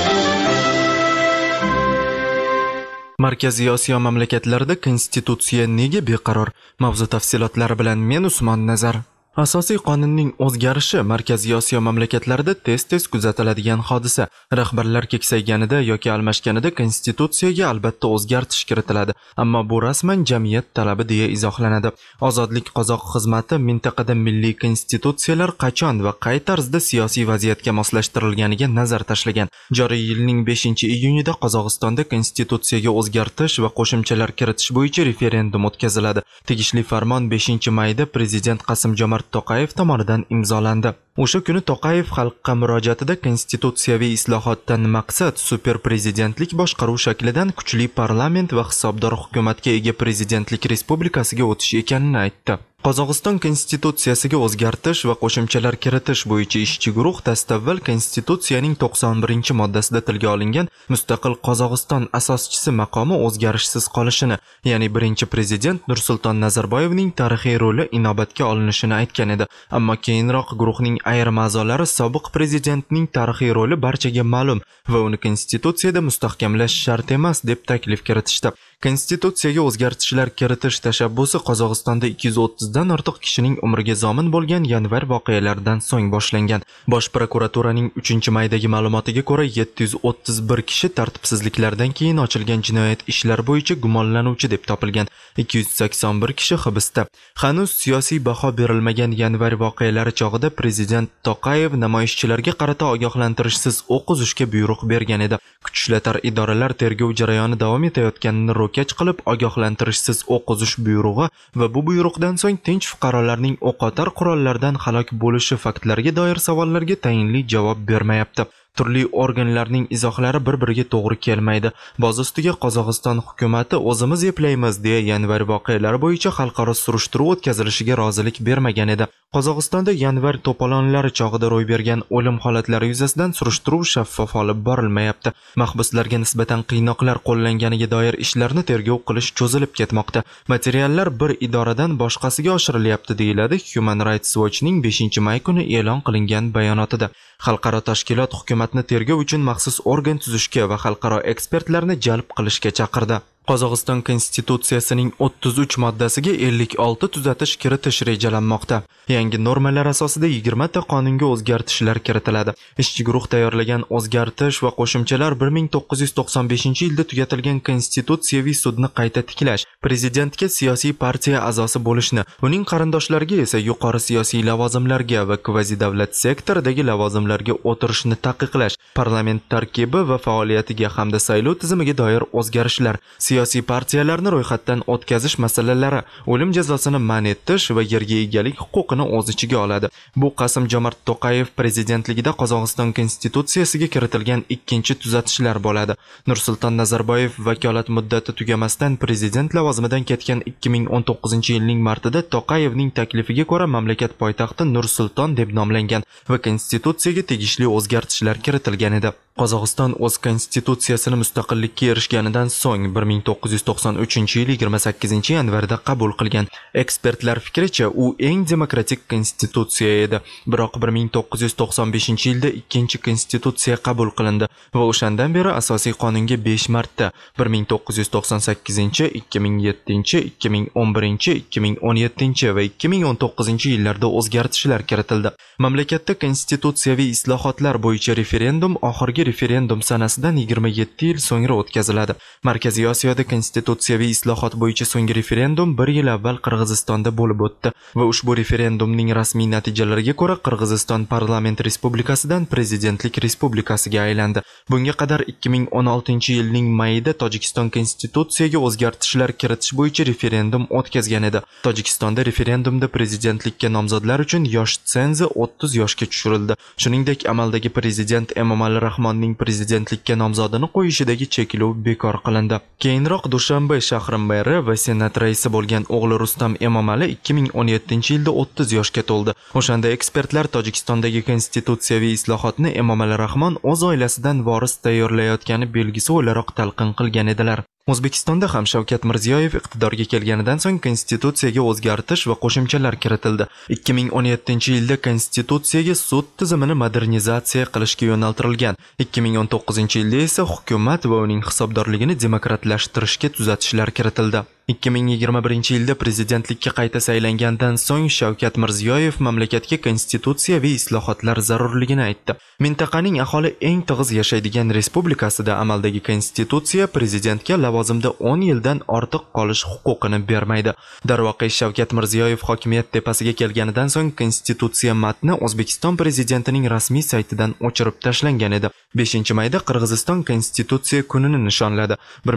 Markaziy Osiyo mamlakatlarida konstitutsiya nega beqaror? Mavzu tafsilotlari bilan men Usmon Nazar. Asosiy qonunning o'zgarishi Markaziy Osiyo mamlakatlarida tez-tez kuzatiladigan hodisa. Rahbarlar keksayganida yoki almashganida konstitutsiyaga albatta o'zgartish kiritiladi, ammo bu rasman jamiyat talabi deya izohlanadi. Ozodlik qozoq xizmati mintaqada milliy konstitutsiyalar qachon va qay tarzda siyosiy vaziyatga moslashtirilganiga nazar tashlagan. Joriy yilning 5-iyunida Qozog'istonda konstitutsiyaga o'zgartish va qo'shimchalar kiritish bo'yicha referendum o'tkaziladi. Tegishli farmon 5-mayda prezident Qasim-Jomart To'qayev tomonidan imzolandi. O'sha kuni To'qayev xalqqa murojaatida konstitutsiyaviy islohotdan maqsad super prezidentlik boshqaruv shaklidan kuchli parlament va hisobdor hukumatga ega prezidentlik respublikasiga o'tish ekanini aytdi. Qozog'iston konstitutsiyasiga o'zgartish va qo'shimchalar kiritish bo'yicha ishchi guruh dastavval konstitutsiyaning 91-moddasida tilga olingan mustaqil Qozog'iston asoschisi maqomi o'zgarishsiz qolishini, ya'ni birinchi prezident Nursulton Nazarboyevning tarixiy roli inobatga olinishini aytgan edi. Ammo keyinroq guruhning ayrim a'zolari sobiq prezidentning tarixiy roli barchaga ma'lum va uni konstitutsiyada mustahkamlash shart emas deb taklif kiritishdi. Konstitutsiyaga o'zgartishlar kiritish tashabbusi Qozog'istonda 230 dan ortiq kishining umriga zomin bo'lgan yanvar voqealaridan so'ng boshlangan. Bosh prokuraturaning 3-maydagi ma'lumotiga ko'ra 731 kishi tartibsizliklardan keyin ochilgan jinoyat ishlari bo'yicha gumonlanuvchi deb topilgan. 281 kishi hibsda. Hanuz siyosiy baho berilmagan yanvar voqealari chog'ida prezident To'qayev namoyishchilarga qarata ogohlantirishsiz o'q uzishga buyruq bergan edi. Kuch ishlatar idoralar tergov jarayoni davom etayotganini ro'kach qilib ogohlantirishsiz o'q uzish buyrug'i va bu buyruqdan so'ng tinch fuqarolarning o'qotar qurollardan halok bo'lishi faktlariga doir savollarga tayinli javob bermayapti. Turli organlarning izohlari bir-biriga to'g'ri kelmaydi. Boz ustiga Qozog'iston hukumatı o'zimiz eplaymiz deya yanvar voqealari bo'yicha xalqaro surishtiruv o'tkazilishiga rozilik bermagan edi. Qozog'istonda yanvar to'polonlari chog'ida ro'y bergan o'lim holatlari yuzasidan surishtiruv shaffof olib borilmayapti. Mahbuslarga nisbatan qiynoqlar qo'llanganiga doir ishlarni tergov qilish cho'zilib ketmoqda. Materiallar bir idoradan boshqasiga oshirilyapti deyiladi Human Rights Watch'ning 5-may kuni e'lon qilingan bayonotida. Xalqaro tashkilot hukumatni tergov uchun maxsus organ tuzishga va xalqaro ekspertlarni jalb qilishga chaqirdi. Qozog'iston konstitutsiyasining 33 moddasiga 56 tuzatish kiritish rejalanmoqda. Yangi normalar asosida 20 ta qonunga o'zgartishlar kiritiladi. Ishchi guruh tayyorlagan o'zgartish va qo'shimchalar 1995-yilda tugatilgan konstitutsiyaviy sudni qayta tiklash, prezidentga siyosiy partiya a'zosi bo'lishni, uning qarindoshlariga esa yuqori siyosiy lavozimlarga va kvazi-davlat sektoridagi lavozimlarga o'tirishni taqiqlash, parlament tarkibi va faoliyatiga hamda saylov tizimiga doir o'zgarishlar, siyosiy partiyalarni ro'yxatdan o'tkazish masalalari, o'lim jazosini man etish va yerga egalik huquqini o'z ichiga oladi. Bu Qasim-Jomart To'qayev prezidentligida Qozog'iston konstitutsiyasiga kiritilgan ikkinchi tuzatishlar bo'ladi. Nursulton Nazarboyev vakolat muddati tugamasdan prezident lavozimidan ketgan 2019-yilning martida To'qayevning taklifiga ko'ra mamlakat poytaxti Nursulton deb nomlangan va konstitutsiyaga tegishli o'zgartishlar kiritilgan edi. Qozog'iston o'z konstitutsiyasini mustaqillikka erishganidan so'ng 1993-yil 28-yanvarda qabul qilgan. Ekspertlar fikricha, u eng demokratik konstitutsiya edi. Biroq 1995-yilda ikkinchi konstitutsiya qabul qilindi va o'shandan beri asosiy qonunga 5 marta 1998, 2007, 2011, 2017 va 2019-yillarda o'zgartishlar kiritildi. Mamlakatda konstitutsiyaviy islohotlar bo'yicha referendum oxirgi referendum sanasidan 27 yil so'ngra o'tkaziladi. Markaziy Osiyoda konstitutsiyaviy islohot bo'yicha so'nggi referendum 1 yil avval Qirg'izistonda bo'lib o'tdi va ushbu referendumning rasmiy natijalariga ko'ra Qirg'iziston parlament respublikasidan prezidentlik respublikasiga aylandi. Bunga qadar 2016-yilning mayida Tojikiston konstitutsiyaga o'zgartishlar kiritish bo'yicha referendum o'tkazgan edi. Tojikistonda referendumda prezidentlikka nomzodlar uchun yosh tsenzi 30 yoshga tushirildi. Shuningdek, amaldagi prezident Emomali Rahmonning prezidentlikka nomzodini qo'yishidagi cheklov bekor qilindi. Keyinroq Dushanbe shahri meri va senat raisi bo'lgan o'g'li Rustam Emomali 2017-yilda 30 yoshga to'ldi. O'shanda ekspertlar Tojikistondagi konstitutsiyaviy islohotni Emomali Rahmon o'z oilasidan voris tayyorlayotgani belgisi o'laroq talqin qilgan edilar. O'zbekistonda ham Shavkat Mirziyoyev iqtidorga kelganidan so'ng konstitutsiyaga o'zgartish va qo'shimchalar kiritildi. 2017-yilda konstitutsiyaga sud tizimini modernizatsiya qilishga yo'naltirilgan. 2019-yilda esa hukumat va uning hisobdorligini demokratlashtirishga tuzatishlar kiritildi. 2021-yilda prezidentlikka qayta saylangandan so'ng Shavkat Mirziyoyev mamlakatga konstitutsiyaviy islohotlar zarurligini aytdi. Mintaqaning aholi eng tig'iz yashaydigan respublikasida amaldagi konstitutsiya prezidentga lavozimda 10 yildan ortiq qolish huquqini bermaydi. Darvoqe, Shavkat Mirziyoyev hokimiyat tepasiga kelganidan so'ng konstitutsiya matni O'zbekiston prezidentining rasmiy saytidan o'chirib tashlangan edi. 5-mayda Qirg'iziston konstitutsiya kunini nishonladi.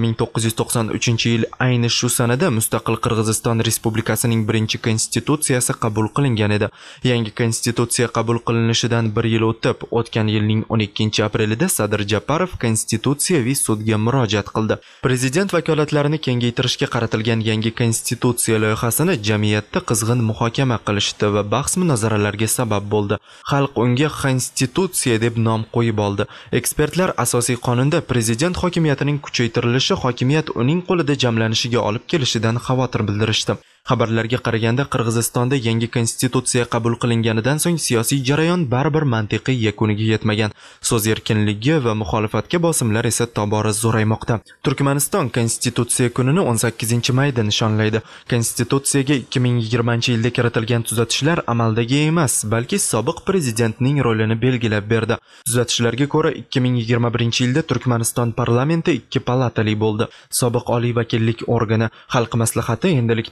1993-yil ayni shu sanada mustaqil Qirg'iziston Respublikasining birinchi konstitutsiyasi qabul qilingan edi. Yangi konstitutsiya qabul qilinishidan 1 yil o'tib, o'tgan yilning 12-aprelida Sadir Japarov konstitutsiyaviy sudga murojaat qildi. Prezident vakolatlarini kengaytirishga qaratilgan yangi konstitutsiya loyihasini jamiyatda qizg'in muhokama qilishdi va bahs-munozaralarga sabab bo'ldi. Xalq unga konstitutsiya deb nom qo'yib oldi. Ekspertlar asosiy qonunda prezident hokimiyatining kuchaytirilishi hokimiyat uning qo'lida jamlanishiga olib kelishidan xavotir bildirishdi. Xabarlarga qaraganda Qirg'izistonda yangi konstitutsiya qabul qilinganidan so'ng siyosiy jarayon baribir mantiqiy yakuniga yetmagan. So'z erkinligi va muxolifatga bosimlar esa tobora zo'raymoqda. Turkmaniston konstitutsiya kunini 18-mayda nishonlaydi. Konstitutsiyaga 2020-yilda kiritilgan tuzatishlar amaldagi emas, balki sobiq prezidentning rolini belgilab berdi. Tuzatishlarga ko'ra 2021-yilda Turkmaniston parlamenti 2 palatali bo'ldi. Sobiq oliy vakillik organi, xalq maslahati endilikda parlament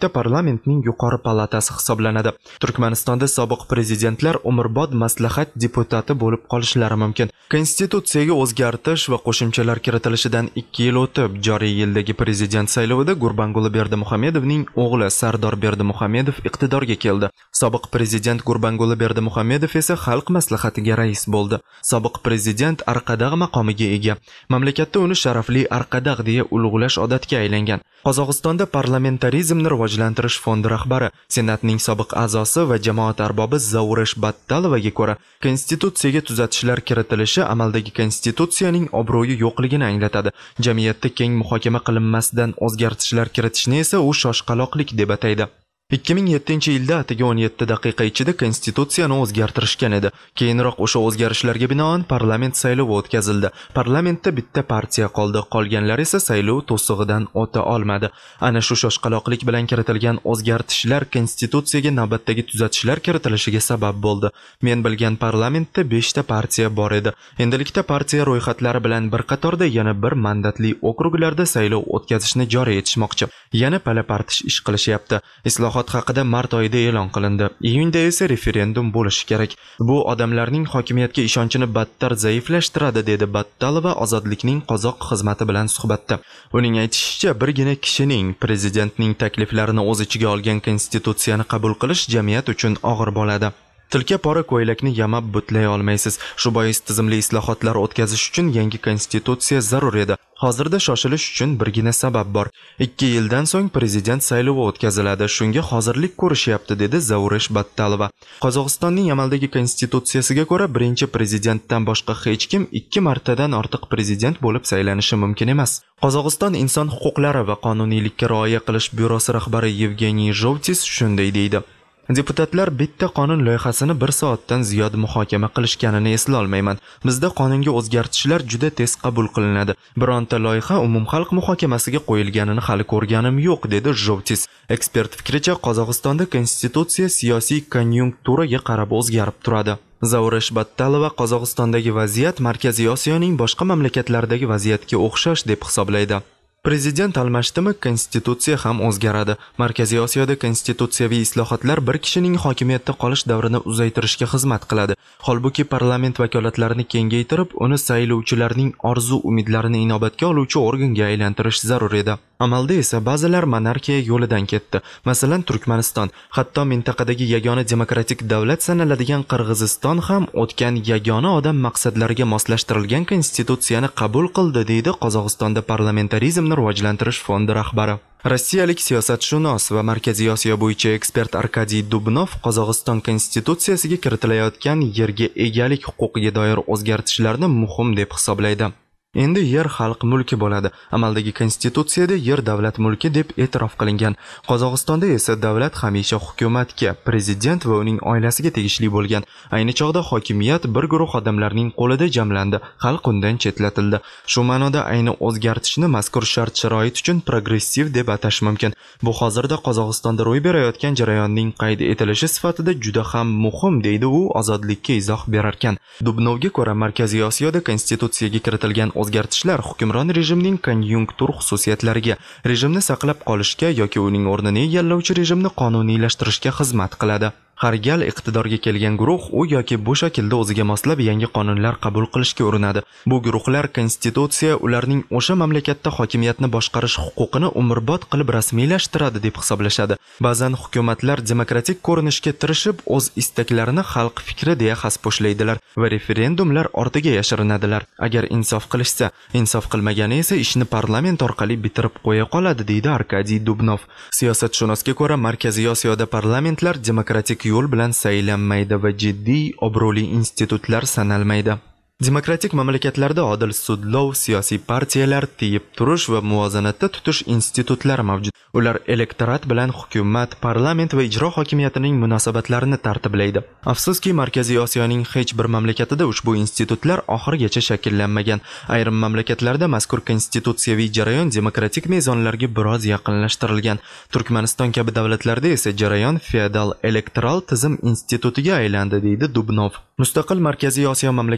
parlamentning yuqori palatasi hisoblanadi. Turkmanistonda sobiq prezidentlar umrbod maslahat deputati bo'lib qolishlari mumkin. Konstitutsiyaga o'zgartirish va qo'shimchalar kiritilishidan 2 yil o'tib, joriy yildagi prezident saylovida Gurbanguli Berdimuhamedovning o'g'li Sardor Berdimuhamedov iqtidorga keldi. Sobiq prezident Gurbanguli Berdimuhamedov esa xalq maslahatiga rais bo'ldi. Sobiq prezident Arqadag' maqomiga ega. Mamlakatda uni sharafli Arqadag' deya ulug'lash odatga aylangan. Qozog'istonda parlamentarizmni rivojlantirish fondi rahbari, senatning sobiq a'zosi va jamoat arbobi Zauresh Battalovaga ko'ra, konstitutsiyaga tuzatishlar kiritilishi amaldagi konstitutsiyaning obro'yi yo'qligini anglatadi. Jamiyatda keng muhokama qilinmasdan o'zgartishlar kiritishni esa u shoshqaloqlik deb ataydi. 2007-yilda atigi 17 daqiqa ichida konstitutsiyani o'zgartirishgan edi. Keyinroq o'sha o'zgarishlarga binoan parlament saylovi o'tkazildi. Parlamentda bitta partiya qoldi, qolganlar esa saylov to'sig'idan o'ta olmadi. Ana shu shoshqaloqlik bilan kiritilgan o'zgartishlar konstitutsiyaga navbatdagi tuzatishlar kiritilishiga sabab bo'ldi. Men bilgan parlamentda 5 ta partiya bor edi. Endilikda partiya ro'yxatlari bilan bir qatorda yana bir mandatli okruglarda saylov o'tkazishni joriy etishmoqchi. Yana pala-partish ish qilishyapti. Islohot haqida mart oyida e'lon qilindi. Iyunda esa referendum bo'lishi kerak. Bu odamlarning hokimiyatga ishonchini battar zaiflashtiradi, dedi Battalova Ozodlikning qozoq xizmati bilan suhbatda. Uning aytishicha, birgina kishining prezidentning takliflarini o'z ichiga olgan konstitutsiyani qabul qilish jamiyat uchun og'ir bo'ladi. Tilka pora ko'ylakni yamab butlay olmaysiz. Shu bois tizimli islohotlar o'tkazish uchun yangi konstitutsiya zarur edi. Hozirda shoshilish uchun birgina sabab bor. 2 yildan so'ng prezident saylovi o'tkaziladi. Shunga hozirlik ko'rishyapti, dedi Zauresh Battalova. Qozog'istonning amaldagi konstitutsiyasiga ko'ra, birinchi prezidentdan boshqa hech kim 2 martadan ortiq prezident bo'lib saylanishi mumkin emas. Qozog'iston inson huquqlari va qonuniylikka rioya qilish byurosi rahbari Yevgeniy Zhovtis shunday deydi. Deputatlar bitta qonun loyihasini 1 soatdan ziyod muhokama qilishganini eslolmayman. Bizda qonunga o'zgartishlar juda tez qabul qilinadi. Bironta loyiha umumxalq muhokamasiga qo'yilganini hali ko'rganim yo'q, dedi Zhovtis. Ekspert fikricha, Qozog'istonda konstitutsiya siyosiy konjunkturaga qarab o'zgarib turadi. Zauresh Battalova Qozog'istondagi vaziyat Markaziy Osiyoning boshqa mamlakatlaridagi vaziyatga o'xshash deb hisoblaydi. Prezident almashdimi, konstitutsiya ham o'zgaradi. Markaziy Osiyoda konstitutsiyaviy islohotlar bir kishining hokimiyatda qolish davrini uzaytirishga xizmat qiladi. Holbuki parlament vakolatlarini kengaytirib, uni saylovchilarning orzu-umidlarini inobatga oluvchi organga aylantirish zarur edi. Amalda esa ba'zilar monarxiya yo'lidan ketdi. Masalan, Turkmaniston, hatto mintaqadagi yagona demokratik davlat sanaladigan Qirg'iziston ham o'tgan yagona odam maqsadlariga moslashtirilgan konstitutsiyani qabul qildi, deydi Qozog'istonda parlamentarizmni rivojlantirish fondi rahbari. Rossiyalik siyosatshunos va Markaziy Osiyo bo'yicha ekspert Arkadiy Dubnov Qozog'iston konstitutsiyasiga kiritilayotgan yerga egalik huquqiga doir o'zgartishlarni muhim deb hisoblaydi. Endi yer xalq mulki bo'ladi. Amaldagi konstitutsiyada yer davlat mulki deb e'tirof qilingan. Qozog'istonda esa davlat hamisha hukumatga, prezident va uning oilasiga tegishli bo'lgan. Ayni chog'da hokimiyat bir guruh odamlarning qo'lida jamlandi, xalq undan chetlatildi. Shu ma'noda ayni o'zgartishni mazkur shart-sharoit uchun progressiv deb atash mumkin. Bu hozirda Qozog'istonda ro'y berayotgan jarayonning qayd etilishi sifatida juda ham muhim, deydi u Ozodlikka izoh berarkan. Dubnovga ko'ra, Markaziy Osiyoda konstitutsiyaga kiritilgan o'zgartishlar hukmron rejimning konjunktur xususiyatlariga, rejimni saqlab qolishga yoki uning o'rnini egallovchi rejimni qonuniylashtirishga xizmat qiladi. Har gal iqtidorga kelgan guruh u yoki bu shaklda o'ziga moslab yangi qonunlar qabul qilishga urinadi. Bu guruhlar konstitutsiya ularning o'sha mamlakatda hokimiyatni boshqarish huquqini umrbod qilib rasmiylashtiradi deb hisoblashadi. Ba'zan hukumatlar demokratik ko'rinishga tirishib, o'z istaklarini xalq fikri deya xaspo'shlaydilar va referendumlar ortiga yashirinadilar. Agar insof qilishsa, insof qilmagani esa ishni parlament orqali bitirib qo'ya qoladi, deydi Arkadiy Dubnov. Siyosatshunosga ko'ra, Markaziy Osiyoda parlamentlar demokratik yo'l bilan saylanmaydi va jiddiy obro'li institutlar sanalmaydi. Demokratik mamlakatlarda odil sudlov, siyosiy partiyalar, tiyib turish va muvozanatda tutish institutlari mavjud. Ular elektorat bilan hukumat, parlament va ijro hokimiyatining munosabatlarini tartiblaydi. Afsuski, Markaziy Osiyoning hech bir mamlakatida ushbu institutlar oxirigacha shakllanmagan. Ayrim mamlakatlarda mazkur konstitutsiyaviy jarayon demokratik mezonlarga biroz yaqinlashtirilgan. Turkmaniston kabi davlatlarda esa jarayon feodal elektoral tizim institutiga aylandi, deydi Dubnov. Mustaqil Markaziy Osiyo mamlakatlari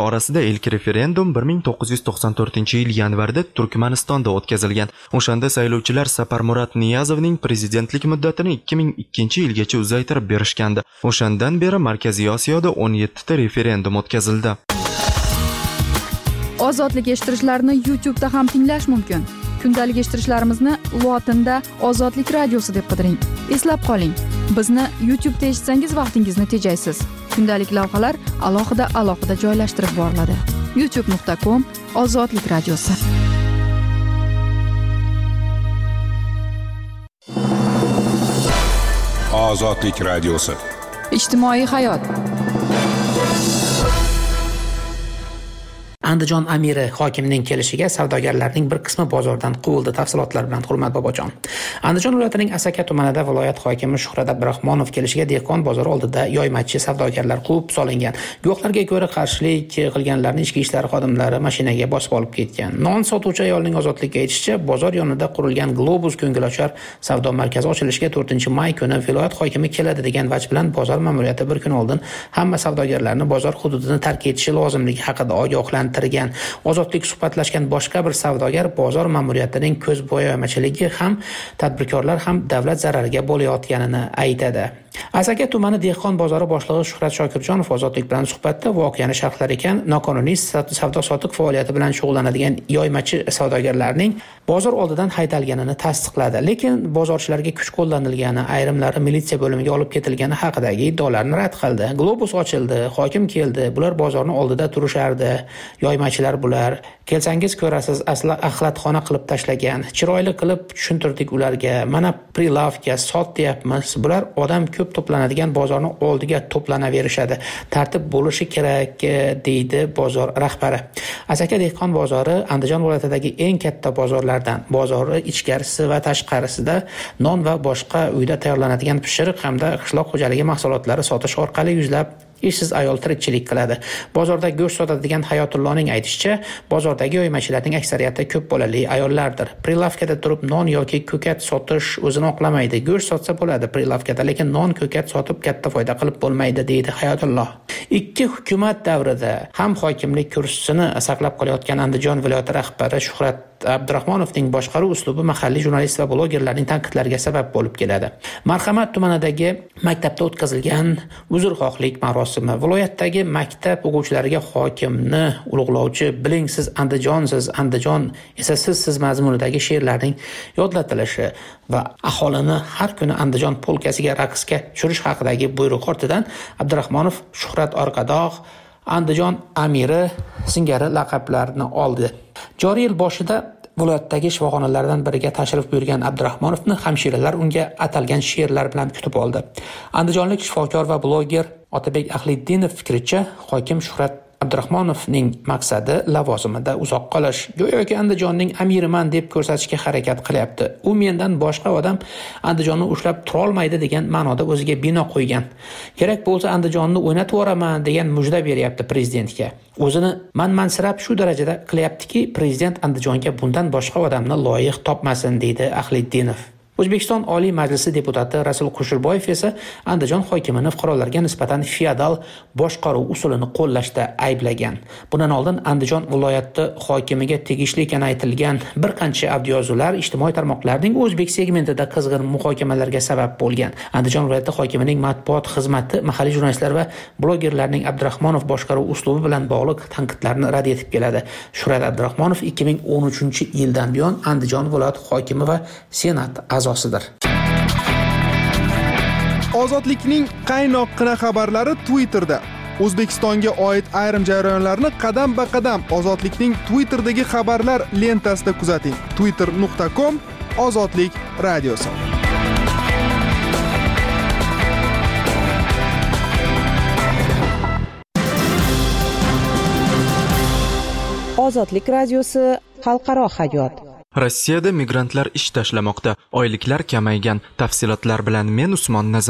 orasida ilk referendum 1994-yil yanvarda Turkmanistonda o'tkazilgan. O'shanda saylovchilar Saparmurat Niyazovning prezidentlik muddatini 2002-yilgacha uzaytirib berishgandi. O'shandan beri Markaziy Osiyoda 17 ta referendum o'tkazildi. Ozodlik eshittirishlarni YouTube'da ham tinglash mumkin. Kundalik eshittirishlarimizni lotinda Ozodlik radiosi deb qidiring. Eslab qoling, bizni YouTube'da eshitsangiz vaqtingizni tejaysiz. Kundalik lavhalar alohida joylashtirib boriladi. youtube.com/Ozodlik radiosi. Ozodlik radiosi. Ijtimoiy hayot. Andijon amiri hokimining kelishiga savdogarlarning bir qismi bozordan quvildi. Tafsilotlar bilan Hurmat Bobojon. Andijon viloyatining Asaka tumanida viloyat hokimi Shuhrat Abdurahmonov kelishiga dehqon bozori oldida yoymachi savdogarlar quvib solingan. Guvohlarga ko'ra qarshilik qilganlarni ichki ishlar xodimlari mashinaga bosib olib ketgan. Non sotuvchi ayolning ozodlikka aytishicha, bozor yonida qurilgan Globus ko'ngilochar savdo markazi ochilishiga 4-may kuni viloyat hokimi keladi degan vaj bilan bozor ma'muriyati bir kun oldin hamma savdogarlarni bozor hududini tark etishi lozimligi haqida ogohlantirgan. Ozodlik suhbatlashgan boshqa bir savdogar bozor ma'muriyatining ko'zbo'yamachiligi ham tadbirkorlar ham davlat zarariga bo'layotganini aytadi. Asaka tumani dehqon bozori boshlig'i Shuhrat Shokirjonov Ozodlik bilan suhbatda voqeani sharhlar ekan, noqonuniy savdo-sotiq faoliyati bilan shug'ullanadigan yoymachi savdogarlarning bozor oldidan haydalganini tasdiqladi. Lekin bozorchilarga kuch qo'llanilgani, ayrimlari militsiya bo'limiga olib ketilgani haqidagi iddaolarni rad qildi. Globus ochildi, hokim keldi, bular bozorni oldida turishardi. Yoymachilar bular. Kelsangiz ko'rasiz, asli axlatxona qilib tashlagan. Chiroyli qilib tushuntirdik ularga. Mana prilavka sotyapmiz. Bular odam ko'p to'planadigan bozorning oldiga to'planaverishadi. Tartib bo'lishi kerak, deydi bozor rahbari. Asaka dehqon bozori Andijon viloyatidagi eng katta bozorlardan. Bozori ichkarisi va tashqarisida non va boshqa uyda tayyorlanadigan pishiriq hamda qishloq xo'jaligi mahsulotlari sotish orqali yuzlab ishsiz ayol tirikchilik qiladi. Bozorda go'sht sotadigan Hayotullohning aytishicha, bozordagi yoymachilarning aksariyati ko'p bolali ayollardir. Prilavkada turib non yoki ko'kat sotish o'zini oqlamaydi. Go'sht sotsa bo'ladi prilavkada, lekin non ko'kat sotib katta foyda qilib bo'lmaydi, deydi Hayotulloh. Ikki hukumat davrida ham hokimlik kursisini saqlab qolayotgan Andijon viloyati rahbari Shuhrat Abdurahmonovning boshqaruv uslubi mahalliy jurnalist va blogerlarning tanqidlariga sabab bo'lib keladi. Marhamat tumanidagi maktabda o'tkazilgan uzrxohlik marosimi viloyatdagi maktab o'quvchilariga hokimni ulug'lovchi bilingsiz Andijonsiz, Andijon esa siz mazmunidagi she'rlarning yodlatilishi va aholini har kuni Andijon polkasiga raqsga tushirish haqidagi buyruq ortidan Abdurahmonov Shuhrat Orqadoq Andijon amiri singari laqablarni oldi. Joriy yil boshida viloyatdagi shifoxonalardan biriga tashrif buyurgan Abdurahmonovni hamshiralar unga atalgan she'rlar bilan kutib oldi. Andijonlik shifokor va bloger Otabek Ahliddinov fikricha, hokim Shuhrat Abdurahmonovning maqsadi lavozimida uzoq qolish. Go'yoki Andijonning amiriman deb ko'rsatishga harakat qilyapti. U mendan boshqa odam Andijonni ushlab tura olmaydi degan ma'noda o'ziga bino qo'ygan. Kerak bo'lsa Andijonni o'ynatib yuboraman degan mujda beryapti prezidentga. O'zini manmansirab shu darajada qilyaptiki, prezident Andijonga bundan boshqa odamni loyiq topmasin, deydi Ahliddinov. O'zbekiston Oliy Majlisi deputati Rasul Qushurboyev esa Andijon hokimini fuqarolarga nisbatan feodal boshqaruv usulini qo'llashda ayblagan. Bundan oldin Andijon viloyati hokimiga tegishli ekani aytilgan bir qancha audioyozuvlar ijtimoiy tarmoqlarning o'zbek segmentida qizg'in muhokamalarga sabab bo'lgan. Andijon viloyati hokimining matbuot xizmati mahalliy jurnalistlar va blogerlarning Abdurahmonov boshqaruv uslubi bilan bog'liq tanqidlarni rad etib keladi. Shuhrat Abdurahmonov 2013-yildan buyon Andijon viloyati hokimi va senat a'zosidir. Ozodlikning qaynoqqina xabarlari Twitterda. O'zbekistonga oid ayrim jarayonlarni qadam-ba-qadam Ozodlikning Twitterdagi xabarlar lentasida kuzating. twitter.com/Ozodlik radiosi. Ozodlik radiosi xalqaro hayot. Rossiyada migrantlar ish tashlamoqda, oyliklar kamaygan. Tafsilotlar bilan men Usmon Nazar.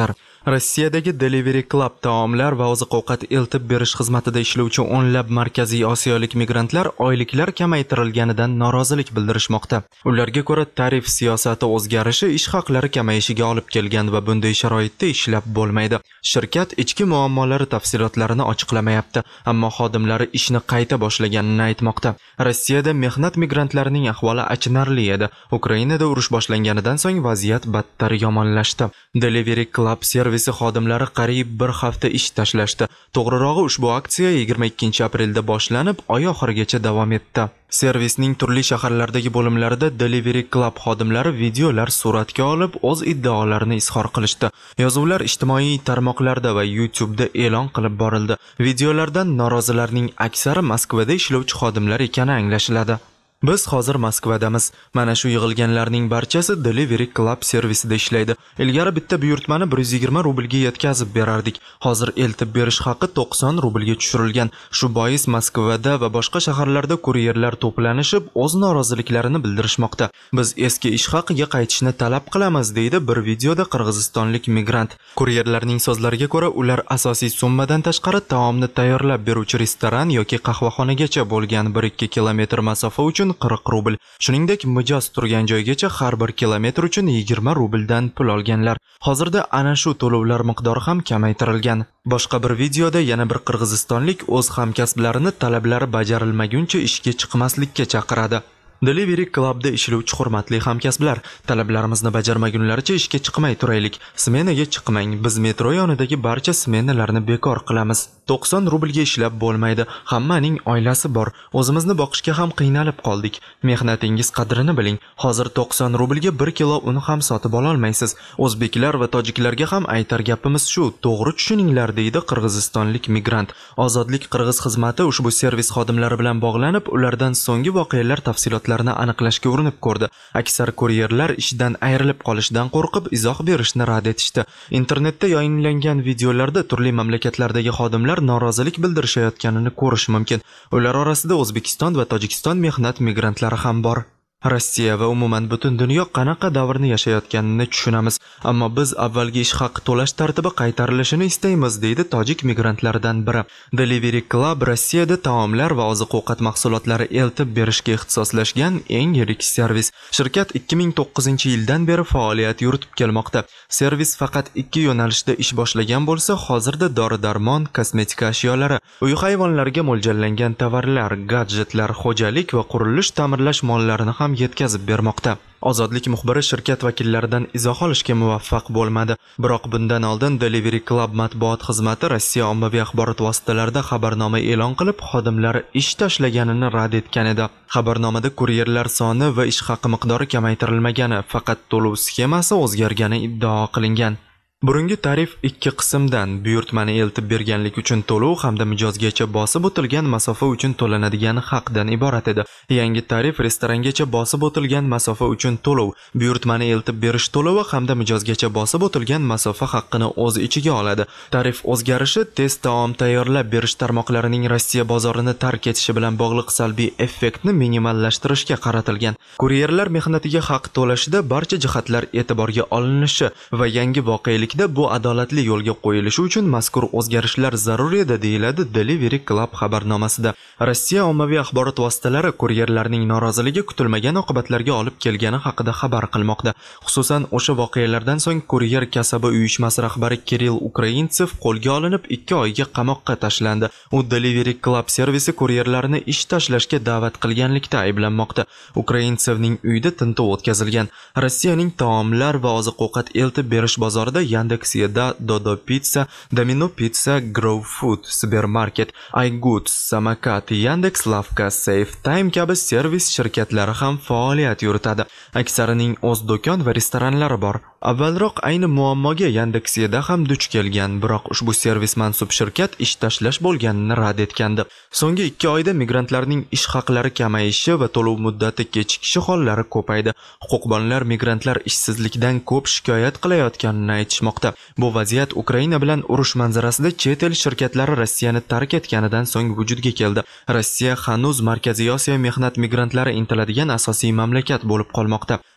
Rossiyadagi Delivery Club taomlar va oziq-ovqat eltib berish xizmatida ishlovchi o'nlab markaziy osiyolik migrantlar oyliklar kamaytirilganidan norozilik bildirishmoqda. Ularga ko'ra, tarif siyosati o'zgarishi ish haqlari kamayishiga olib kelgan va bunday sharoitda ishlab bo'lmaydi. Shirkat ichki muammolari tafsilotlarini ochiqlamayapti, ammo xodimlari ishni qayta boshlaganini aytmoqda. Rossiyada mehnat migrantlarining ahvoli achinarli edi. Ukrainada urush boshlanganidan so'ng vaziyat battar yomonlashdi. Delivery Club servisi xodimlari qariyb bir hafta ish tashlashdi. To'g'rirog'i, ushbu aksiya 22 aprelda boshlanib, oy oxirigacha davom etdi. Servisning turli shaharlardagi bo'limlarida Delivery Club xodimlari videolar suratga olib, o'z iddaolarini izhor qilishdi. Yozuvlar ijtimoiy tarmoqlarda va YouTube'da e'lon qilib borildi. Videolardan norozilarning aksari Moskvada ishlovchi xodimlar ekani anglashiladi. Biz hozir Moskvadamiz. Mana shu yig'ilganlarning barchasi Delivery Club servisida ishlaydi. Ilgari bitta buyurtmani 120 rublga yetkazib berardik. Hozir eltib berish haqi 90 rublga tushirilgan. Shu bois Moskvada va boshqa shaharlarda kuryerlar to'planishib, o'z noroziliklarini bildirishmoqda. Biz eski ish haqiga qaytishni talab qilamiz, deydi bir videoda qirg'izistonlik migrant. Kuryerlarning so'zlariga ko'ra, ular asosiy summadan tashqari taomni tayyorlab beruvchi restoran yoki qahvaxonagacha bo'lgan 1-2 kilometr masofa uchun 40 rubl. Shuningdek, mijoz turgan joygacha har 1 kilometr uchun 20 rubldan pul olganlar. Hozirda ana shu to'lovlar miqdori ham kamaytirilgan. Boshqa bir videoda yana bir qirg'izistonlik o'z hamkasblarini talablari bajarilmaguncha ishga chiqmaslikka chaqiradi. Delivery Clubda ishlovchi hurmatli hamkasblar, talablarimizni bajarmagunlaricha ishga chiqmay turaylik. Smenaga chiqmang. Biz metro yonidagi barcha smenalarni bekor qilamiz. 90 rublga ishlab bo'lmaydi. Hammaning oilasi bor. O'zimizni boqishga ham qiynalib qoldik. Mehnatingiz qadrini biling. Hozir 90 rublga 1 kilo un ham sotib ola olmaysiz. O'zbeklar va tojiklarga ham aytar gapimiz shu. To'g'ri tushuninglar, deydi qirg'izistonlik migrant. Ozodlik Qirg'iz xizmati ushbu servis xodimlari bilan bog'lanib, ulardan so'nggi voqealar tafsilotlarini aniqlashga urinib ko'rdi. Aksar kuryerlar ishdan ayrilib qolishdan qo'rqib izoh berishni rad etishdi. Internetda yayinlangan videolarda turli mamlakatlardagi xodimlar norozilik bildirishayotganini ko'rish mumkin. Ular orasida O'zbekiston va Tojikiston mehnat migrantlari ham bor. Rossiya va umuman butun dunyo qanaqa davrni yashayotganini tushunamiz, ammo biz avvalgi ish haqi to'lash tartibi qaytarilishini istaymiz, deydi tojik migrantlardan biri. Delivery Club Rossiyada taomlar va oziq-ovqat mahsulotlari eltib berishga ixtisoslashgan eng yirik servis. Shirkat 2009-yildan beri faoliyat yuritib kelmoqda. Servis faqat 2 yo'nalishda ish boshlagan bo'lsa, hozirda dori-darmon, kosmetika ashyolari, uy hayvonlariga mo'ljallangan tovarlar, gadjetlar, xo'jalik va qurilish ta'mirlash mollarini ham yetkazib bermoqda. Ozodlik muxbiri shirkat vakillaridan izoh olishga muvaffaq bo'lmadi. Biroq bundan oldin Delivery Club matbuot xizmati Rossiya ommaviy axborot vositalarida xabarnoma e'lon qilib, xodimlari ish tashlaganini rad etgan edi. Xabarnomada kuryerlar soni va ish haqi miqdori kamaytirilmagani, faqat to'lov sxemasi o'zgargani iddao qilingan. Burungi tarif 2 qismdan buyurtmani eltib berganlik uchun to'lov hamda mijozgacha bosib o'tilgan masofa uchun to'lanadigan haqdan iborat edi. Yangi tarif restorangacha bosib o'tilgan masofa uchun to'lov, buyurtmani eltib berish to'lovi hamda mijozgacha bosib o'tilgan masofa haqqini o'z ichiga oladi. Tarif o'zgarishi tez taom tayyorlab berish tarmoqlarining Rossiya bozorini tark etishi bilan bog'liq salbiy effektni minimallashtirishga qaratilgan. Kuryerlar mehnatiga haq to'lashida barcha jihatlar e'tiborga olinishi va yangi voqelik bu adolatli yo'lga qo'yilishi uchun mazkur o'zgarishlar zarur edi, deyiladi Delivery Club xabarnomasida. Rossiya ommaviy axborot vositalari kuryerlarning noroziligi kutilmagan oqibatlarga olib kelgani haqida xabar qilmoqda. Xususan, o'sha voqealardan so'ng kuryer kasaba uyushmasi rahbari Kirill Ukraintsev qo'lga olinib 2 oyga qamoqqa tashlandi. U Delivery Club servisi kuryerlarni ish tashlashga da'vat qilganlikda ayblanmoqda. Ukraintsevning uyida tintuv o'tkazilgan. Rossiyaning taomlar va oziq-ovqat eltib berish bozorida Yandex.Eda, Dodo Pizza, Domino Pizza, Grow Food, Supermarket, iGoods, Samokat, Yandex Lavka, Safe Time kabi servis shirkatlari ham faoliyat yuritadi. Aksarining o'z do'kon va restoranlari bor. Avvalroq ayni muammoga Yandex.Eda ham duch kelgan, biroq ushbu servis mansub shirkat ish tashlash bo'lganini rad etgandi. So'nggi 2 oyda migrantlarning ish haqlari kamayishi va to'lov muddati kechikishi hollari ko'paydi. Huquqbonlar migrantlar ishsizlikdan ko'p shikoyat qilayotganini aytishmoqda. Bu vaziyat Ukraina bilan urush manzarasida chet el shirkatlari Rossiyani tark etganidan so'ng vujudga keldi. Rossiya hanuz Markaziy Osiyo mehnat migrantlari intiladigan asosiy mamlakat bo'lib qolmoqda.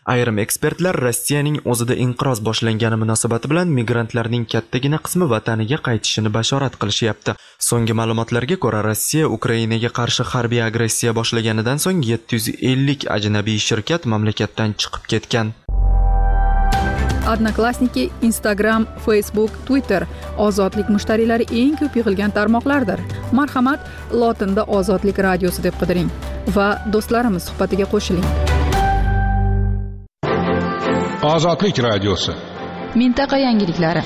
Ayrim ekspertlar Rossiyaning o'zida inqiroz boshlangani munosabati bilan migrantlarning kattagina qismi vataniga qaytishini bashorat qilishyapti. So'nggi ma'lumotlarga ko'ra, Rossiya Ukrainaga qarshi harbiy agressiya boshlaganidan so'ng 750 ajnabiy shirkat mamlakatdan chiqib ketgan. Odnoklassniki, Instagram, Facebook, Twitter ozodlik mushtariylari eng ko'p yig'ilgan tarmoqlardir. Marhamat, lotinda Ozodlik radiosi deb qidiring va do'stlarimiz suhbatiga qo'shiling. Ozodlik radiosi. Mintaqa yangiliklari.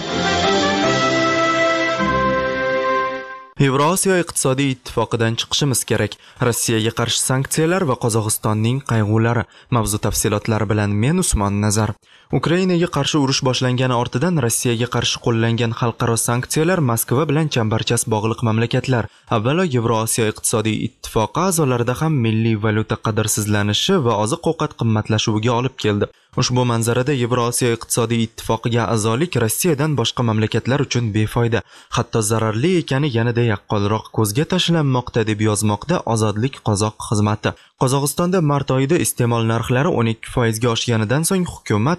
Yevrosiyo iqtisodiy ittifoqidan chiqishimiz kerak. Rossiyaga qarshi sanksiyalar va Qozog'istonning qayg'ulari. Mavzu tafsilotlari bilan men Usmon Nazar. Ukrainaga qarshi urush boshlangani ortidan Rossiyaga qarshi qo'llangan xalqaro sanksiyalar Moskva bilan chambarchas bog'liq mamlakatlar, avvalo Yevrosiyo iqtisodiy ittifoqi a'zolarida ham milliy valyuta qadrsizlanishi va oziq-ovqat qimmatlashuviga olib keldi. Ushbu manzarada Yevrosiyo iqtisodiy ittifoqiga a'zolik Rossiyadan boshqa mamlakatlar uchun befoyda, hatto zararli ekani yanada yaqqolroq ko'zga tashlanmoqda deb yozmoqda Ozodlik qozoq xizmati. Qozog'istonda mart oyida iste'mol narxlari 12% ga oshganidan so'ng hukumat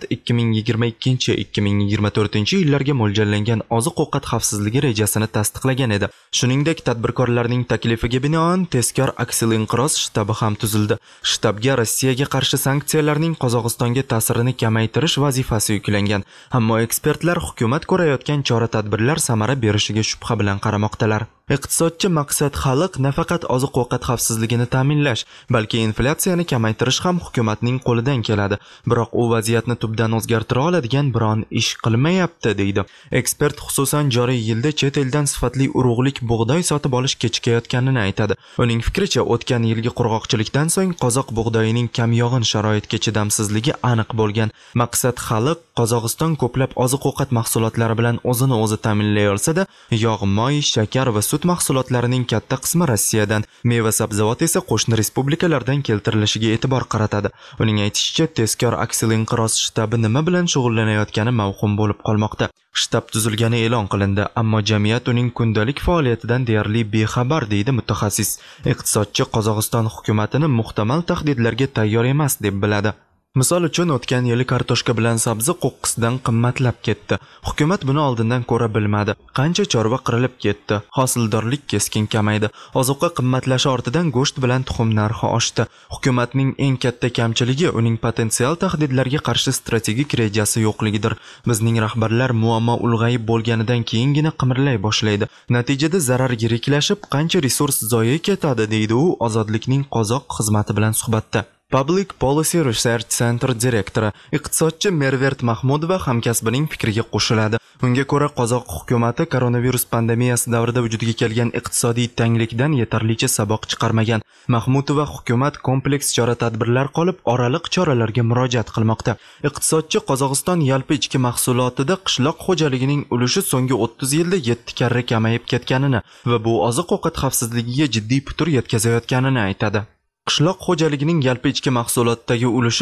2022-2024 yillarga mo'ljallangan oziq-ovqat xavfsizligi rejasini tasdiqlagan edi. Shuningdek, tadbirkorlarning taklifiga binoan tezkor aksil-inqiroz shtabi ham tuzildi. Shtabga Rossiyaga qarshi sanksiyalarning Qozog'istonga ta'sirini kamaytirish vazifasi yuklangan. Ammo ekspertlar hukumat ko'rayotgan chora-tadbirlar samara berishiga shubha bilan qaramoqdalar. Iqtisodchi maqsad xalq nafaqat oziq-ovqat xavfsizligini ta'minlash, balki inflyatsiyani kamaytirish ham hukumatning qo'lidan keladi. Biroq u vaziyatni tubdan o'zgartira oladigan biron ish qilmayapti, deydi. Ekspert xususan joriy yilda chet eldan sifatli urug'lik bug'doy sotib olish kechikayotganini aytadi. Uning fikricha, o'tgan yilgi qurg'oqchilikdan so'ng qozoq bug'doyining kamyog'in sharoitga chidamsizligi aniq bo'lgan. Maqsad xalq Qozog'iston ko'plab oziq-ovqat mahsulotlari bilan o'zini o'zi ta'minlay olsa-da, yog', moy, shakar va sut mahsulotlarining katta qismi Rossiyadan, meva-sabzavot esa qo'shni respublikalardan keltirilishiga e'tibor qaratadi. Uning aytishicha, tezkor aksil-inqiroz shtabi nima bilan shug'ullanayotgani mavhum bo'lib qolmoqda. Shtab tuzilgani e'lon qilindi, ammo jamiyat uning kundalik faoliyatidan deyarli bexabar, deydi mutaxassis. Iqtisodchi Qozog'iston hukumatini muhtamal tahdidlarga tayyor emas deb biladi. Misol uchun, o'tgan yili kartoshka bilan sabzi qo'qqisdan qimmatlab ketdi. Hukumat buni oldindan ko'ra bilmadi. Qancha chorva qirilib ketdi. Hosildorlik keskin kamaydi. Ozuqa qimmatlashi ortidan go'sht bilan tuxum narxi oshdi. Hukumatning eng katta kamchiligi uning potensial tahdidlarga qarshi strategik rejasi yo'qligidir. Bizning rahbarlar muammo ulg'ayib bo'lganidan keyingina qimirlay boshlaydi. Natijada zarar yiriklashib, qancha resurs zoye ketadi, deydi u Ozodlikning qozoq xizmati bilan suhbatda. Public Policy Research Center direktori, iqtisodchi Mervert Mahmudova hamkasbining fikriga qo'shiladi. Unga ko'ra, qozoq hukumati koronavirus pandemiyasi davrida vujudga kelgan iqtisodiy tanglikdan yetarlicha saboq chiqarmagan. Mahmudova hukumat kompleks chora-tadbirlar qolib, oraliq choralarga murojaat qilmoqda. Iqtisodchi Qozog'iston yalpi ichki mahsulotida qishloq xo'jaligining ulushi so'nggi 30 yilda 7 karra kamayib ketganini va bu oziq-ovqat xavfsizligiga jiddiy putur yetkazayotganini aytadi. Qishloq xo'jaligining yalpi ichki mahsulotdagi ulushi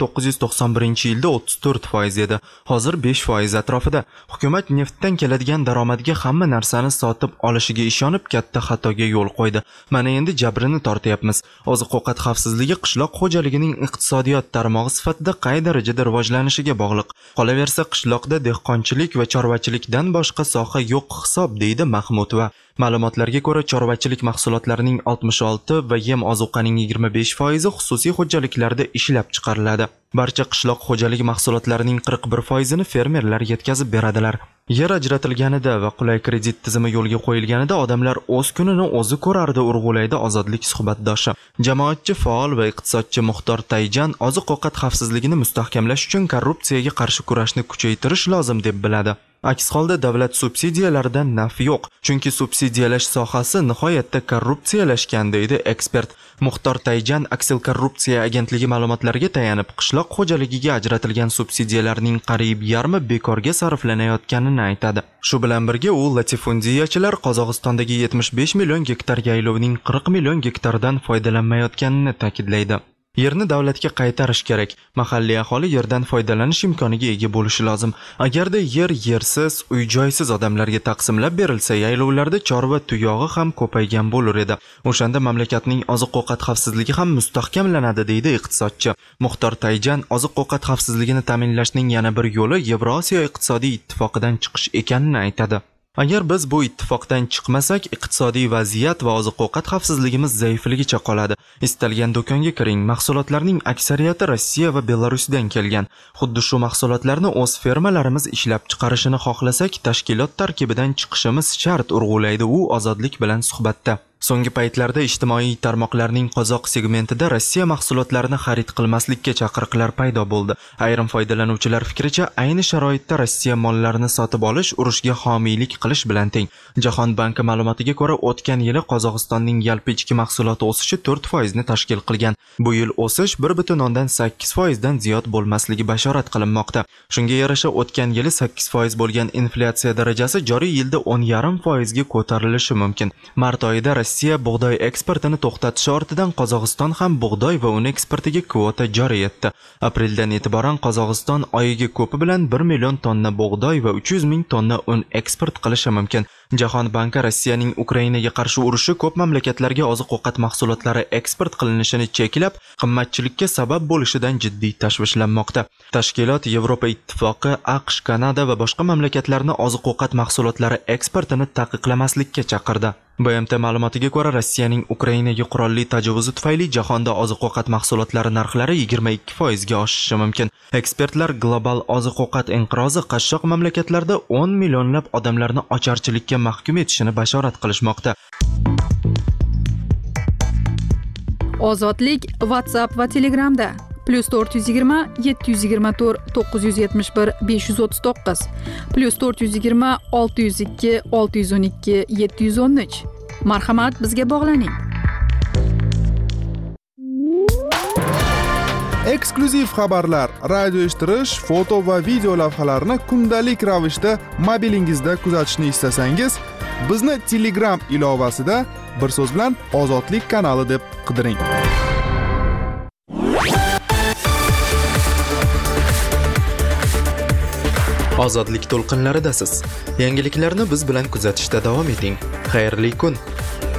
1991-yilda 34% edi. Hozir 5% atrofida. Hukumat neftdan keladigan daromadga hamma narsani sotib olishiga ishonib katta xatoga yo'l qo'ydi. Mana endi jabrini tortyapmiz. Oziq-ovqat xavfsizligi qishloq xo'jaligining iqtisodiyot tarmog'i sifatida qay darajada rivojlanishiga bog'liq. Qolaversa, qishloqda dehqonchilik va chorvachilikdan boshqa soha yo'q hisob, deydi Mahmudova. Ma'lumotlarga ko'ra, chorvachilik mahsulotlarining 66 va yem-ozuqaning 25% xususiy xo'jaliklarda ishlab chiqariladi. Barcha qishloq xo'jaligi mahsulotlarining 41%ni fermerlar yetkazib beradilar. Yer ajratilganida va qulay kredit tizimi yo'lga qo'yilganida odamlar o'z kunini o'zi ko'rardi, urg'ulaydi Ozodlik suhbatdoshi. Jamoatchi faol va iqtisodchi Muxtor Tayjan oziq-ovqat xavfsizligini mustahkamlash uchun korrupsiyaga qarshi kurashni kuchaytirish lozim deb biladi. Aks holda davlat subsidiyalaridan naf yo'q, chunki subsidiyalash sohasi nihoyatda korrupsiyalashgan, deydi ekspert. Muxtor Tayjan Aksil korrupsiya agentligi ma'lumotlariga tayanib, qishloq xo'jaligiga ajratilgan subsidiyalarning qariyb yarmi bekorga sarflanayotganini aytadi. Shu bilan birga u latifundiyachilar Qozog'istondagi 75 million gektar yaylovning 40 million gektaridan foydalanmayotganini ta'kidlaydi. Yerni davlatga qaytarish kerak. Mahalliy aholi yerdan foydalanish imkoniga ega bo'lishi lozim. Agarda yer yersiz, uy-joysiz odamlarga taqsimlab berilsa, yaylovlarda chorva tuyog'i ham ko'paygan bo'lar edi. O'shanda mamlakatning oziq-ovqat xavfsizligi ham mustahkamlanadi, deydi iqtisodchi. Muxtor Tayjan oziq-ovqat xavfsizligini ta'minlashning yana bir yo'li Yevrosiyo iqtisodiy ittifoqidan chiqish ekanini aytadi. Agar biz bu ittifoqdan chiqmasak, iqtisodiy vaziyat va oziq-ovqat xavfsizligimiz zaifligicha qoladi. Istalgan do'konga kiring, mahsulotlarning aksariyati Rossiya va Belarusdan kelgan. Xuddi shu mahsulotlarni o'z fermalarimiz ishlab chiqarishini xohlasak, tashkilot tarkibidan chiqishimiz shart, urg'ulaydi u ozodlik bilan suhbatda. So'nggi paytlarda ijtimoiy tarmoqlarning qozoq segmentida Rossiya mahsulotlarini xarid qilmaslikka chaqiriqlar paydo bo'ldi. Ayrim foydalanuvchilar fikricha, ayni sharoitda Rossiya mollarini sotib olish urushga homiylik qilish bilan teng. Jahon banki ma'lumotiga ko'ra, o'tgan yili Qozog'istonning yalpi ichki mahsuloti o'sishi 4% ni tashkil qilgan. Bu yil o'sish 1.8% dan ziyod bo'lmasligi bashorat qilinmoqda. Shunga yarasha o'tgan yili 8% bo'lgan inflyatsiya darajasi joriy yilda 10.5% ga ko'tarilishi mumkin. Mart oyida Rossiya bug'doy eksportini to'xtatishi ortidan Qozog'iston ham bug'doy va un eksportiga kvota joriy etdi. Apreldan e'tiboran Qozog'iston oyiga ko'pi bilan 1 million tonna bug'doy va 300 ming tonna un eksport qilishi mumkin. Jahon banki Rossiyaning Ukrainaga qarshi urushi ko'p mamlakatlarga oziq-ovqat mahsulotlari eksport qilinishini cheklab, qimmatchilikka sabab bo'lishidan jiddiy tashvishlanmoqda. Tashkilot Yevropa Ittifoqi, AQSh, Kanada va boshqa mamlakatlarni oziq-ovqat mahsulotlari eksportini taqiqlamaslikka chaqirdi. BMT ma'lumotiga ko'ra, Rossiyaning Ukrainaga qurolli tajovuzi tufayli jahonda oziq-ovqat mahsulotlari narxlari 22% ga oshishi mumkin. Ekspertlar global oziq-ovqat inqirozi qashshoq mamlakatlarda 10 millionlab odamlarni ocharchilikka mahkum etishini bashorat qilishmoqda. Ozodlik WhatsApp va Telegramda +420 724 971 539 +420 602 612 713. Marhamat, bizga bog'laning. Eksklyuziv xabarlar, radio eshittirish, foto va video lavhalarni kundalik ravishda mobilingizda kuzatishni istasangiz, bizni Telegram ilovasida bir so'z bilan Ozodlik kanali deb qidiring. Ozodlik to'lqinlaridasiz. Yangiliklarni biz bilan kuzatishda davom eting. Xayrli kun.